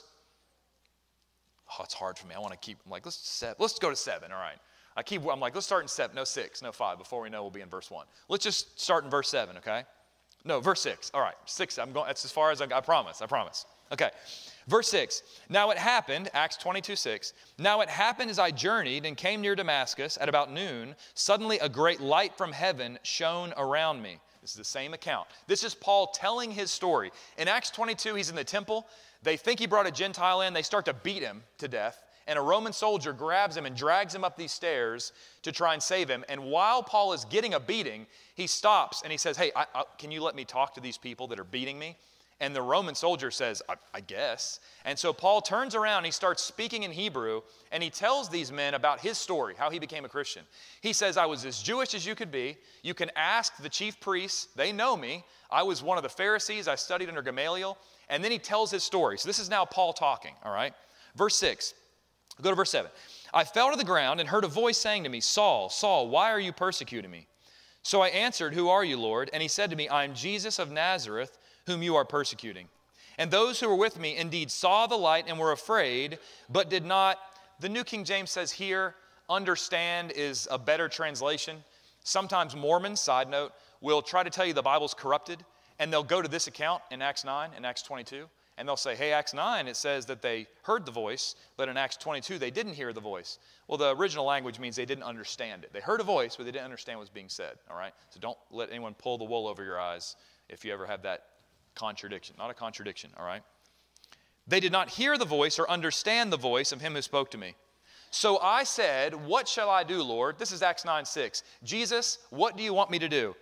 G: oh, it's hard for me. I want to keep, I'm like, let's, seven, let's go to seven, all right? I keep, I'm like, let's start in seven, no six, no five. Before we know, we'll be in verse one. Let's just start in verse seven, okay? No, verse six. All right, six. I'm going, that's as far as I, I promise, I promise. Okay. Verse six, now it happened, Acts twenty-two, six, now it happened as I journeyed and came near Damascus at about noon, suddenly a great light from heaven shone around me. This is the same account. This is Paul telling his story. In Acts twenty-two, he's in the temple. They think he brought a Gentile in. They start to beat him to death. And a Roman soldier grabs him and drags him up these stairs to try and save him. And while Paul is getting a beating, he stops and he says, hey, I, I, can you let me talk to these people that are beating me? And the Roman soldier says, I, I guess. And so Paul turns around, he starts speaking in Hebrew, and he tells these men about his story, how he became a Christian. He says, I was as Jewish as you could be. You can ask the chief priests. They know me. I was one of the Pharisees. I studied under Gamaliel. And then he tells his story. So this is now Paul talking, all right? Verse six. Go to verse seven. I fell to the ground and heard a voice saying to me, Saul, Saul, why are you persecuting me? So I answered, who are you, Lord? And he said to me, I am Jesus of Nazareth, whom you are persecuting. And those who were with me indeed saw the light and were afraid, but did not, the New King James says here, understand is a better translation. Sometimes Mormons, side note, will try to tell you the Bible's corrupted, and they'll go to this account in Acts nine and Acts twenty-two, and they'll say, hey, Acts nine, it says that they heard the voice, but in Acts twenty-two, they didn't hear the voice. Well, the original language means they didn't understand it. They heard a voice, but they didn't understand what was being said, all right? So don't let anyone pull the wool over your eyes if you ever have that contradiction. Not a contradiction, all right? They did not hear the voice or understand the voice of him who spoke to me. So I said, what shall I do, Lord? This is Acts nine six. Jesus, what do you want me to do?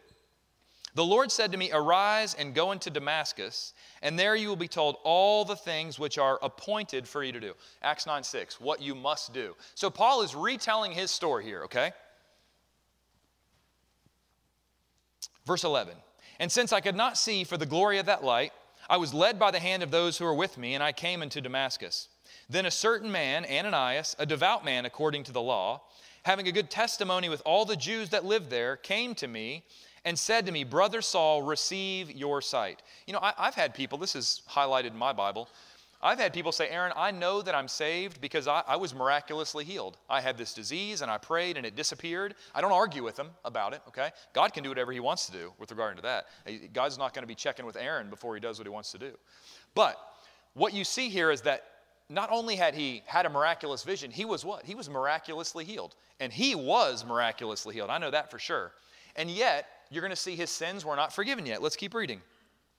G: The Lord said to me, arise and go into Damascus, and there you will be told all the things which are appointed for you to do. Acts nine six, what you must do. So Paul is retelling his story here, okay? Verse eleven. And since I could not see for the glory of that light, I was led by the hand of those who were with me, and I came into Damascus. Then a certain man, Ananias, a devout man according to the law, having a good testimony with all the Jews that lived there, came to me and said to me, Brother Saul, receive your sight. You know, I, I've had people, this is highlighted in my Bible, I've had people say, Aaron, I know that I'm saved because I, I was miraculously healed. I had this disease and I prayed and it disappeared. I don't argue with them about it, okay? God can do whatever he wants to do with regard to that. God's not going to be checking with Aaron before he does what he wants to do. But what you see here is that not only had he had a miraculous vision, he was what? He was miraculously healed. And he was miraculously healed. I know that for sure. And yet, you're going to see his sins were not forgiven yet. Let's keep reading.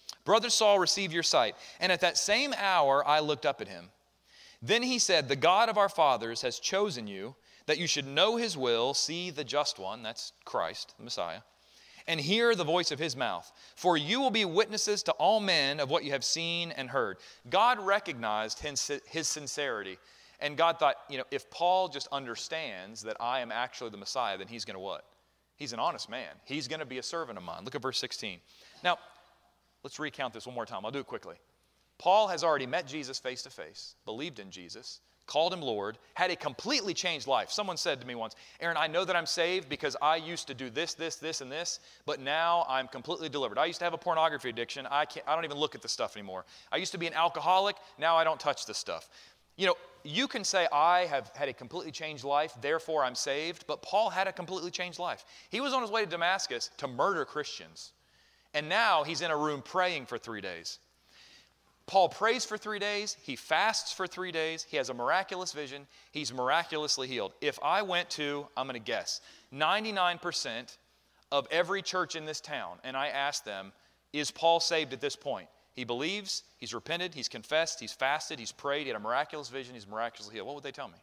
G: Brother Saul, receive your sight. And at that same hour I looked up at him. Then he said, the God of our fathers has chosen you, that you should know his will, see the just one, that's Christ, the Messiah, and hear the voice of his mouth. For you will be witnesses to all men of what you have seen and heard. God recognized his sincerity. And God thought, you know, if Paul just understands that I am actually the Messiah, then he's going to what? He's an honest man. He's going to be a servant of mine. Look at verse sixteen. Now, let's recount this one more time. I'll do it quickly. Paul has already met Jesus face to face, believed in Jesus, called him Lord, had a completely changed life. Someone said to me once, Aaron, I know that I'm saved because I used to do this, this, this, and this, but now I'm completely delivered. I used to have a pornography addiction. I, can't, I don't even look at this stuff anymore. I used to be an alcoholic. Now I don't touch this stuff. You know, you can say, I have had a completely changed life, therefore I'm saved, but Paul had a completely changed life. He was on his way to Damascus to murder Christians, and now he's in a room praying for three days. Paul prays for three days, he fasts for three days, he has a miraculous vision, he's miraculously healed. If I went to, I'm going to guess, ninety-nine percent of every church in this town, and I asked them, is Paul saved at this point? He believes, he's repented, he's confessed, he's fasted, he's prayed, he had a miraculous vision, he's miraculously healed. What would they tell me?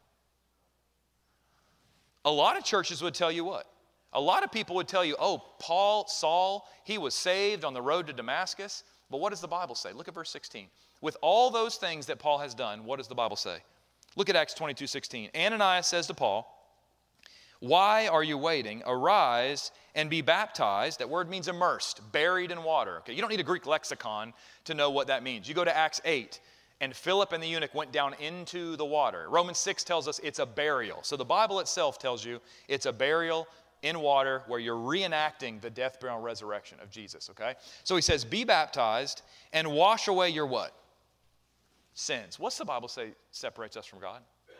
G: A lot of churches would tell you what? A lot of people would tell you, oh, Paul, Saul, he was saved on the road to Damascus. But what does the Bible say? Look at verse sixteen. With all those things that Paul has done, what does the Bible say? Look at Acts twenty-two sixteen. Ananias says to Paul, why are you waiting? Arise and be baptized. That word means immersed, buried in water. Okay, you don't need a Greek lexicon to know what that means. You go to Acts eight, and Philip and the eunuch went down into the water. Romans six tells us it's a burial. So the Bible itself tells you it's a burial in water where you're reenacting the death, burial, and resurrection of Jesus, okay? So he says, be baptized and wash away your what? Sins. What's the Bible say separates us from God?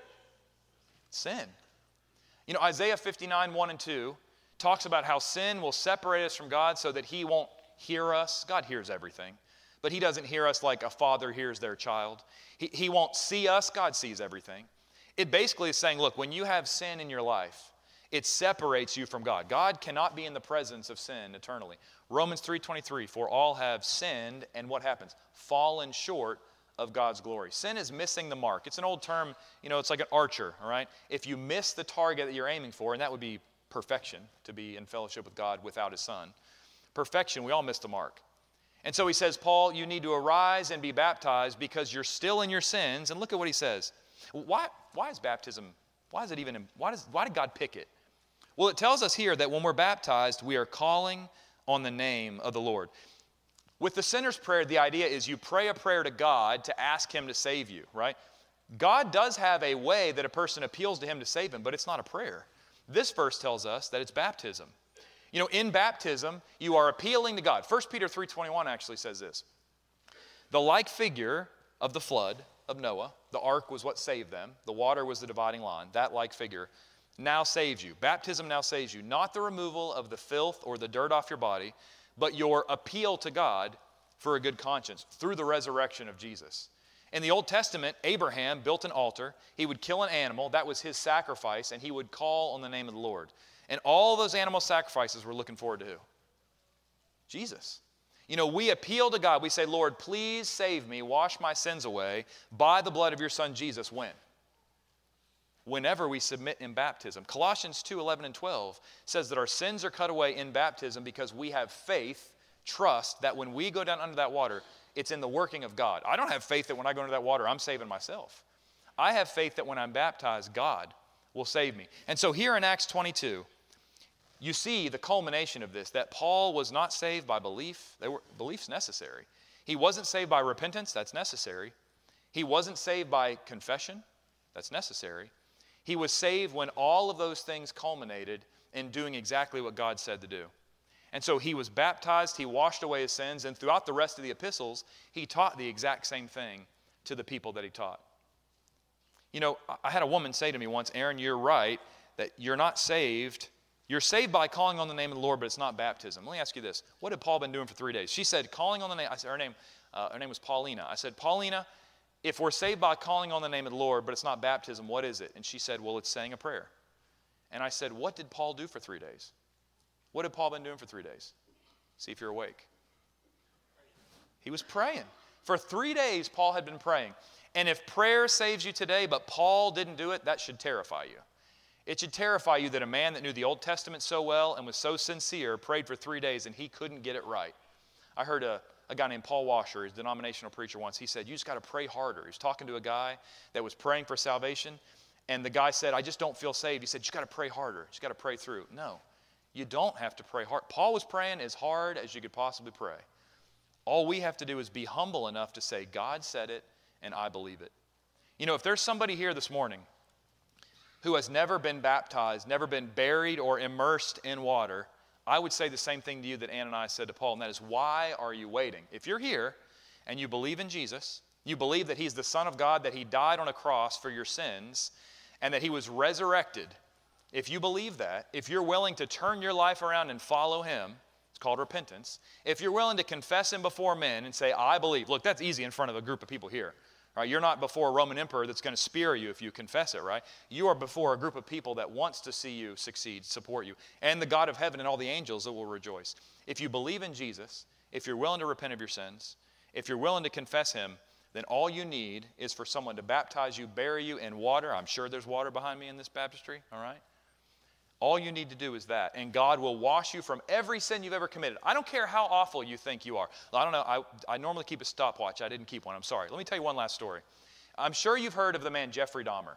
G: Sin. You know, Isaiah fifty-nine, one and two talks about how sin will separate us from God so that he won't hear us. God hears everything, but he doesn't hear us like a father hears their child. He, he won't see us. God sees everything. It basically is saying, look, when you have sin in your life, it separates you from God. God cannot be in the presence of sin eternally. Romans three twenty-three, for all have sinned, and what happens? Fallen short of God's glory. Sin is missing the mark. It's an old term, you know, it's like an archer, all right? If you miss the target that you're aiming for, and that would be perfection, to be in fellowship with God without his son. Perfection, we all miss the mark. And so he says, Paul, you need to arise and be baptized because you're still in your sins. And look at what he says. Why, why is baptism, why is it even, why, does, why did God pick it? Well, it tells us here that when we're baptized, we are calling on the name of the Lord. With the sinner's prayer, the idea is you pray a prayer to God to ask him to save you, right? God does have a way that a person appeals to him to save him, but it's not a prayer. This verse tells us that it's baptism. You know, in baptism, you are appealing to God. First Peter three twenty-one actually says this. The like figure of the flood of Noah, the ark was what saved them. The water was the dividing line. That like figure now saves you. Baptism now saves you. Not the removal of the filth or the dirt off your body, but your appeal to God for a good conscience through the resurrection of Jesus. In the Old Testament, Abraham built an altar. He would kill an animal. That was his sacrifice, and he would call on the name of the Lord. And all those animal sacrifices were looking forward to who? Jesus. You know, we appeal to God. We say, Lord, please save me, wash my sins away by the blood of your son Jesus. When? Whenever we submit in baptism. Colossians two, eleven and twelve says that our sins are cut away in baptism because we have faith, trust that when we go down under that water, it's in the working of God. I don't have faith that when I go into that water, I'm saving myself. I have faith that when I'm baptized, God will save me. And so here in Acts twenty-two, you see the culmination of this, that Paul was not saved by belief. They were, belief's necessary. He wasn't saved by repentance. That's necessary. He wasn't saved by confession. That's necessary. He was saved when all of those things culminated in doing exactly what God said to do. And so he was baptized, he washed away his sins, and throughout the rest of the epistles, he taught the exact same thing to the people that he taught. You know, I had a woman say to me once, Aaron, you're right, that you're not saved. You're saved by calling on the name of the Lord, but it's not baptism. Let me ask you this. What had Paul been doing for three days? She said, calling on the name, I said, her name, uh, her name was Paulina. I said, Paulina, if we're saved by calling on the name of the Lord, but it's not baptism, what is it? And she said, well, it's saying a prayer. And I said, what did Paul do for three days? What had Paul been doing for three days? See if you're awake. He was praying. For three days, Paul had been praying. And if prayer saves you today, but Paul didn't do it, that should terrify you. It should terrify you that a man that knew the Old Testament so well and was so sincere prayed for three days and he couldn't get it right. I heard a, a guy named Paul Washer, his denominational preacher once, he said, you just got to pray harder. He was talking to a guy that was praying for salvation, and the guy said, I just don't feel saved. He said, you just got to pray harder. You just got to pray through. No, you don't have to pray hard. Paul was praying as hard as you could possibly pray. All we have to do is be humble enough to say, God said it, and I believe it. You know, if there's somebody here this morning who has never been baptized, never been buried or immersed in water, I would say the same thing to you that Ananias said to Paul, and that is, why are you waiting? If you're here and you believe in Jesus, you believe that he's the Son of God, that he died on a cross for your sins, and that he was resurrected, if you believe that, if you're willing to turn your life around and follow him, it's called repentance. If you're willing to confess him before men and say, I believe, look, that's easy in front of a group of people here. Right? You're not before a Roman emperor that's going to spear you if you confess it, right? You are before a group of people that wants to see you succeed, support you, and the God of heaven and all the angels that will rejoice. If you believe in Jesus, if you're willing to repent of your sins, if you're willing to confess him, then all you need is for someone to baptize you, bury you in water. I'm sure there's water behind me in this baptistry, all right? All you need to do is that, and God will wash you from every sin you've ever committed. I don't care how awful you think you are. I don't know. I, I normally keep a stopwatch. I didn't keep one. I'm sorry. Let me tell you one last story. I'm sure you've heard of the man Jeffrey Dahmer.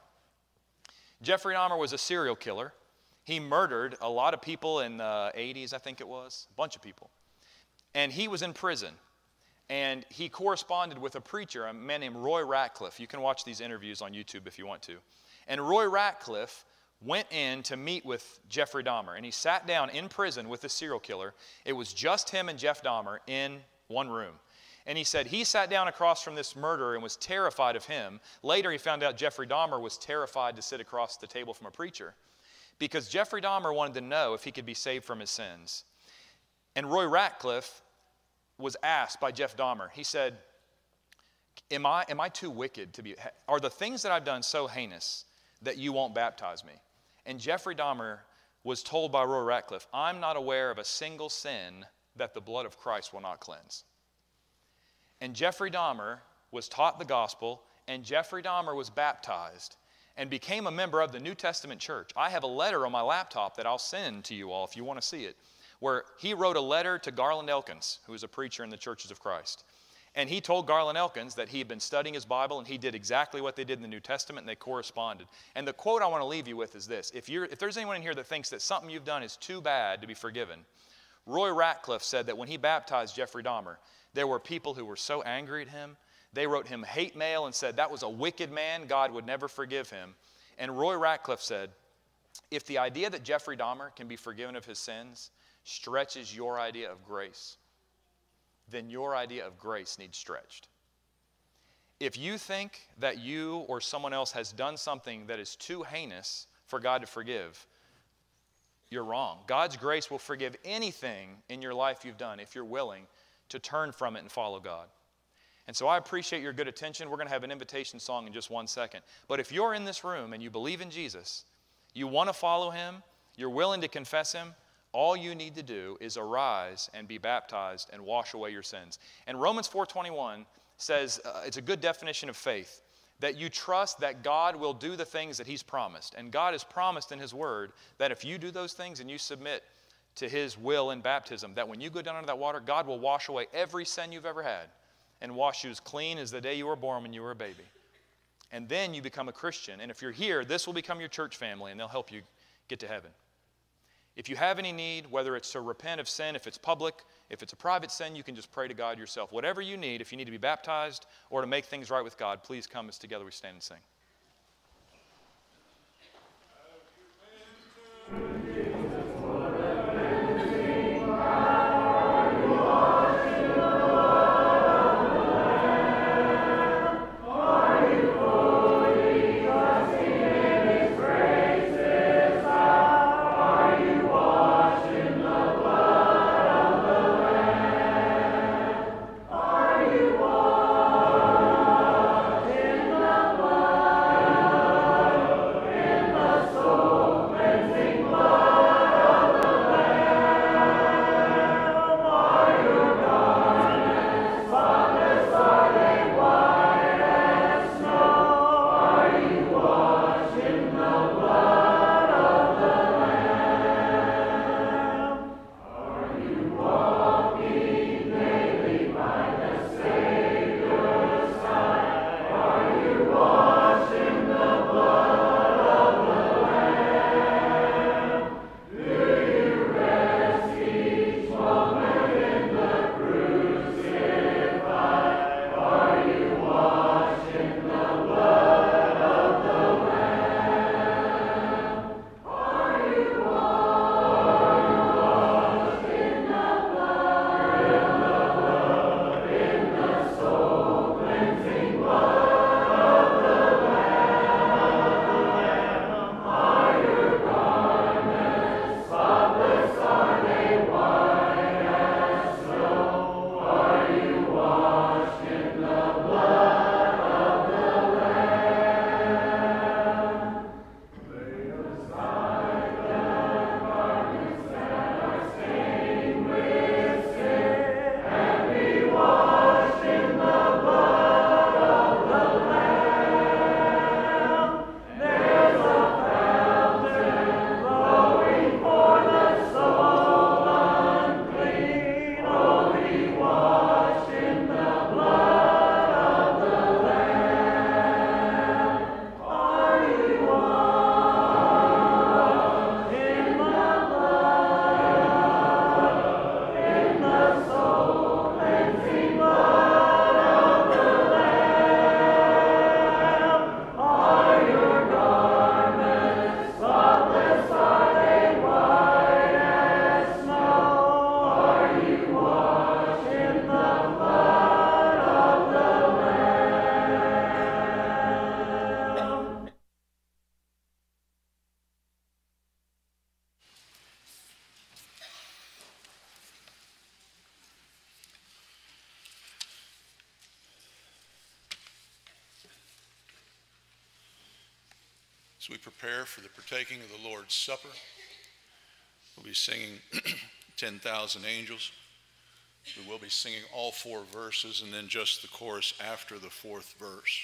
G: Jeffrey Dahmer was a serial killer. He murdered a lot of people in the eighties, I think it was, a bunch of people. And he was in prison. And he corresponded with a preacher, a man named Roy Ratcliffe. You can watch these interviews on YouTube if you want to. And Roy Ratcliffe went in to meet with Jeffrey Dahmer, and he sat down in prison with the serial killer. It was just him and Jeff Dahmer in one room. And he said he sat down across from this murderer and was terrified of him. Later he found out Jeffrey Dahmer was terrified to sit across the table from a preacher because Jeffrey Dahmer wanted to know if he could be saved from his sins. And Roy Ratcliffe was asked by Jeff Dahmer, he said, am I, am I too wicked to be, are the things that I've done so heinous that you won't baptize me? And Jeffrey Dahmer was told by Roy Ratcliffe, I'm not aware of a single sin that the blood of Christ will not cleanse. And Jeffrey Dahmer was taught the gospel, and Jeffrey Dahmer was baptized and became a member of the New Testament church. I have a letter on my laptop that I'll send to you all if you want to see it, where he wrote a letter to Garland Elkins, who is a preacher in the Churches of Christ. And he told Garland Elkins that he had been studying his Bible and he did exactly what they did in the New Testament, and they corresponded. And the quote I want to leave you with is this. If, you're, if there's anyone in here that thinks that something you've done is too bad to be forgiven, Roy Ratcliffe said that when he baptized Jeffrey Dahmer, there were people who were so angry at him, they wrote him hate mail and said that was a wicked man, God would never forgive him. And Roy Ratcliffe said, if the idea that Jeffrey Dahmer can be forgiven of his sins stretches your idea of grace, then your idea of grace needs stretched. If you think that you or someone else has done something that is too heinous for God to forgive, you're wrong. God's grace will forgive anything in your life you've done if you're willing to turn from it and follow God. And so I appreciate your good attention. We're going to have an invitation song in just one second. But if you're in this room and you believe in Jesus, you want to follow him, you're willing to confess him, all you need to do is arise and be baptized and wash away your sins. And Romans four twenty-one says, uh, it's a good definition of faith, that you trust that God will do the things that he's promised. And God has promised in his word that if you do those things and you submit to his will in baptism, that when you go down into that water, God will wash away every sin you've ever had and wash you as clean as the day you were born when you were a baby. And then you become a Christian. And if you're here, this will become your church family and they'll help you get to heaven. If you have any need, whether it's to repent of sin, if it's public, if it's a private sin, you can just pray to God yourself. Whatever you need, if you need to be baptized or to make things right with God, please come as together we stand and sing.
H: Are you
C: as we prepare for the partaking of the Lord's Supper. We'll be singing ten thousand Angels. We will be singing all four verses and then just the chorus after the fourth verse.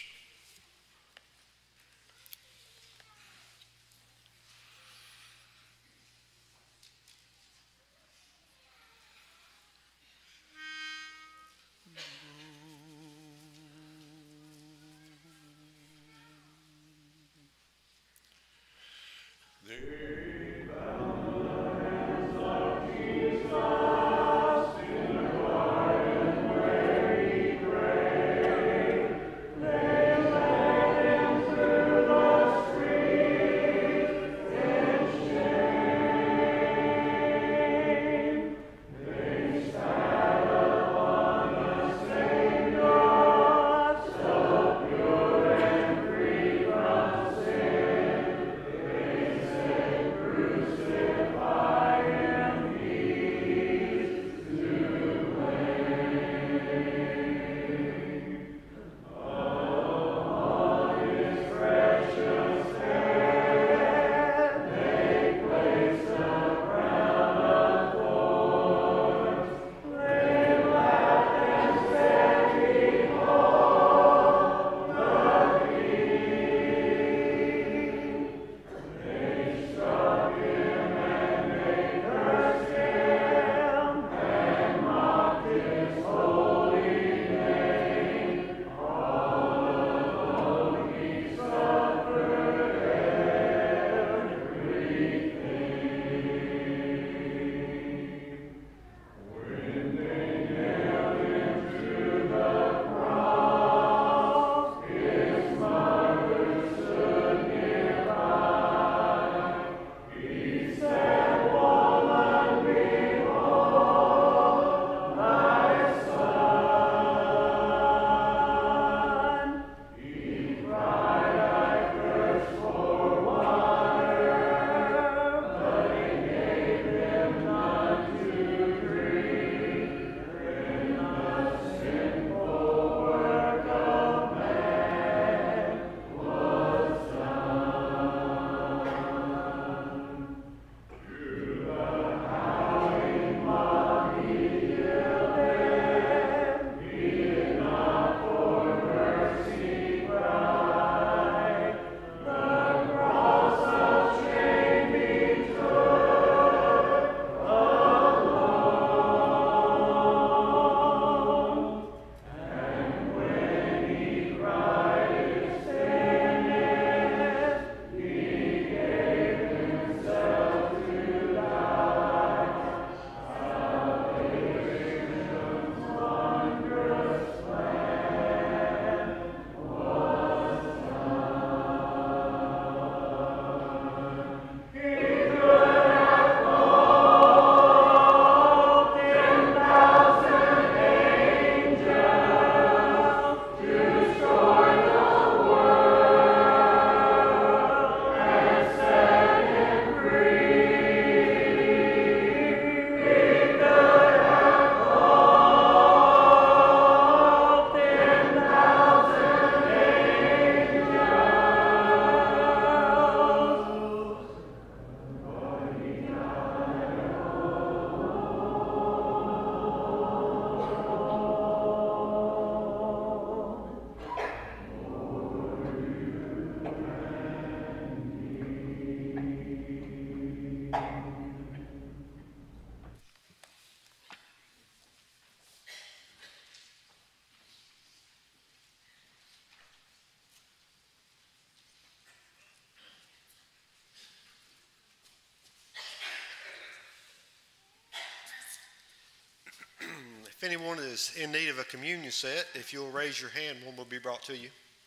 H: If anyone is in need of a communion set, if you'll raise your hand, one will be brought to you.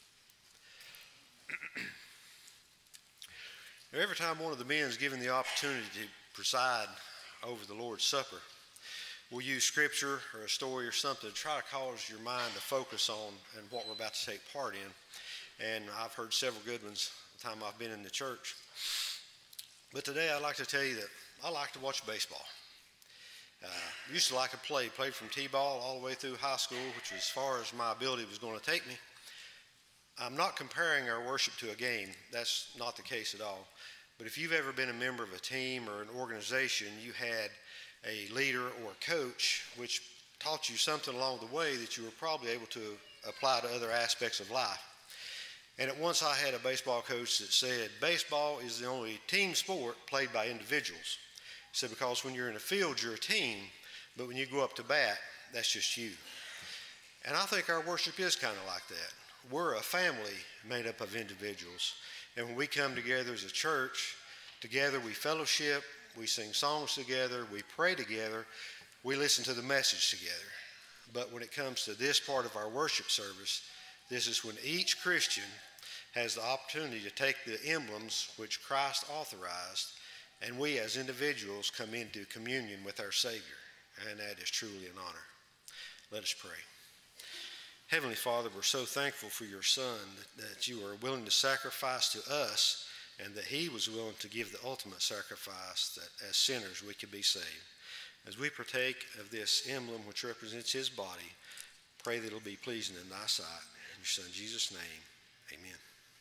H: Every time one of the men is given the opportunity to preside over the Lord's Supper, we'll use scripture or a story or something to try to cause your mind to focus on and what we're about to take part in. And I've heard several good ones the time I've been in the church. But today I'd like to tell you that I like to watch baseball. Uh, used to like to play, played from T-ball all the way through high school, which was as far as my ability was going to take me. I'm not comparing our worship to a game. That's not the case at all. But if you've ever been a member of a team or an organization, you had a leader or a coach which taught you something along the way that you were probably able to apply to other aspects of life. And at once I had a baseball coach that said, baseball is the only team sport played by individuals. He said, because when you're in a field, you're a team, but when you go up to bat, that's just you. And I think our worship is kind of like that. We're a family made up of individuals. And when we come together as a church, together we fellowship, we sing songs together, we pray together, we listen to the message together. But when it comes to this part of our worship service, this is when each Christian has the opportunity to take the emblems which Christ authorized, and we as individuals come into communion with our Savior. And that is truly an honor. Let us pray. Heavenly Father, we're so thankful for your Son, that, that you are willing to sacrifice to us, and that he was willing to give the ultimate sacrifice that as sinners we could be saved. As we partake of this emblem which represents his body, pray that it'll be pleasing in thy sight. In your Son Jesus' name, amen.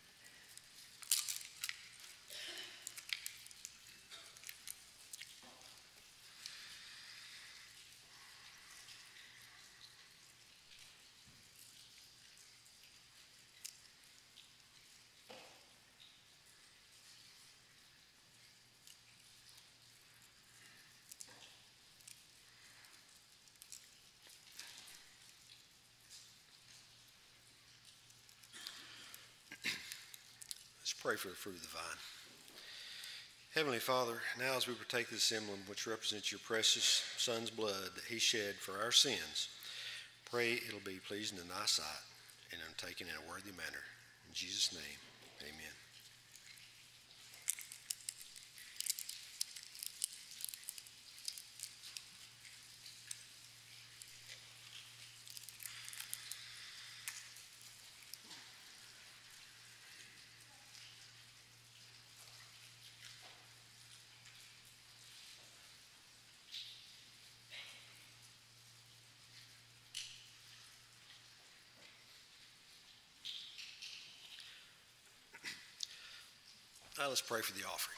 H: Pray for the fruit of the vine. Heavenly Father, now as we partake this emblem which represents your precious Son's blood that he shed for our sins, pray it'll be pleasing in thy sight and taken in a worthy manner. In Jesus' name, amen. Now let's pray for the offering.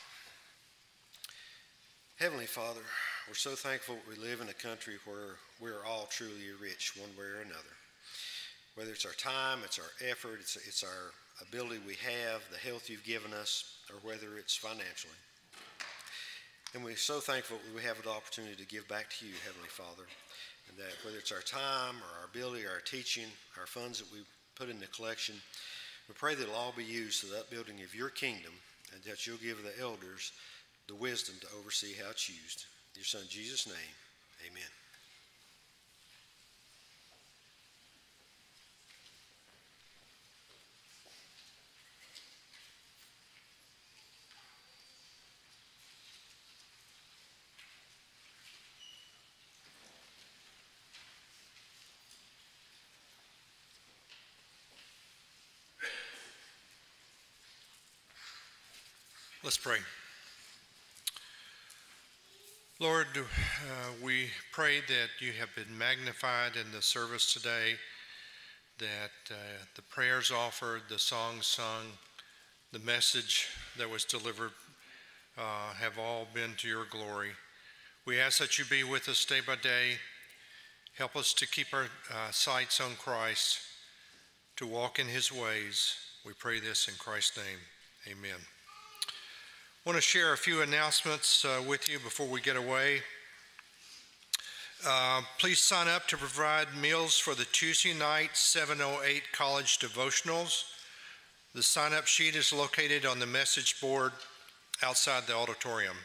H: Heavenly Father, we're so thankful we live in a country where we're all truly rich one way or another. Whether it's our time, it's our effort, it's, it's our ability we have, the health you've given us, or whether it's financially. And we're so thankful we have the opportunity to give back to you, Heavenly Father, and that whether it's our time or our ability, or our teaching, our funds that we put in the collection, we pray that it'll all be used to the upbuilding of your kingdom, and that you'll give the elders the wisdom to oversee how it's used. In your Son, Jesus' name, amen.
A: Let's pray. Lord, uh, we pray that you have been magnified in the service today, that uh, the prayers offered, the songs sung, the message that was delivered uh, have all been to your glory. We ask that you be with us day by day. Help us to keep our uh, sights on Christ, to walk in his ways. We pray this in Christ's name. Amen. I want to share a few announcements uh, with you before we get away. Uh, please sign up to provide meals for the Tuesday night seven oh eight college devotionals. The sign-up sheet is located on the message board outside the auditorium.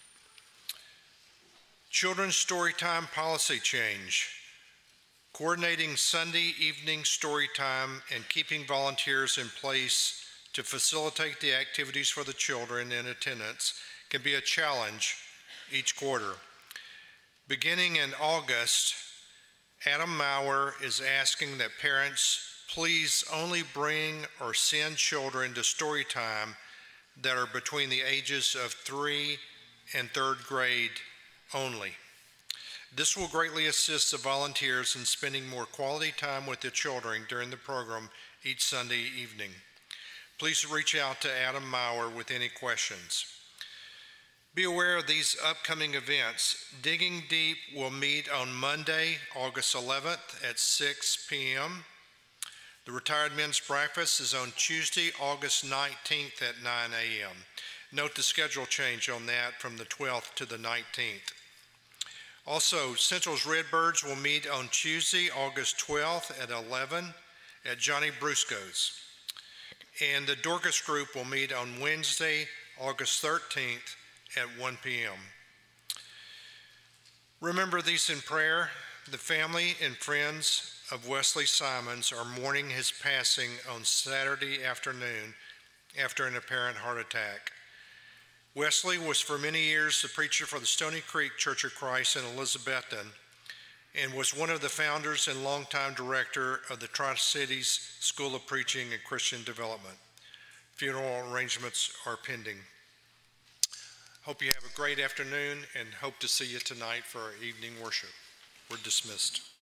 A: Children's Storytime policy change. Coordinating Sunday evening story time and keeping volunteers in place to facilitate the activities for the children in attendance can be a challenge each quarter. Beginning in August, Adam Maurer is asking that parents please only bring or send children to story time that are between the ages of three and third grade only. This will greatly assist the volunteers in spending more quality time with the children during the program each Sunday evening. Please reach out to Adam Maurer with any questions. Be aware of these upcoming events. Digging Deep will meet on Monday, August eleventh at six p m The Retired Men's Breakfast is on Tuesday, August nineteenth at nine a m Note the schedule change on that from the twelfth to the nineteenth. Also, Central's Redbirds will meet on Tuesday, August twelfth at eleven at Johnny Brusco's. And the Dorcas Group will meet on Wednesday, August thirteenth at one p m Remember these in prayer. The family and friends of Wesley Simons are mourning his passing on Saturday afternoon after an apparent heart attack. Wesley was for many years the preacher for the Stony Creek Church of Christ in Elizabethton and was one of the founders and longtime director of the Tri-Cities School of Preaching and Christian Development. Funeral arrangements are pending. Hope you have a great afternoon and hope to see you tonight for our evening worship. We're dismissed.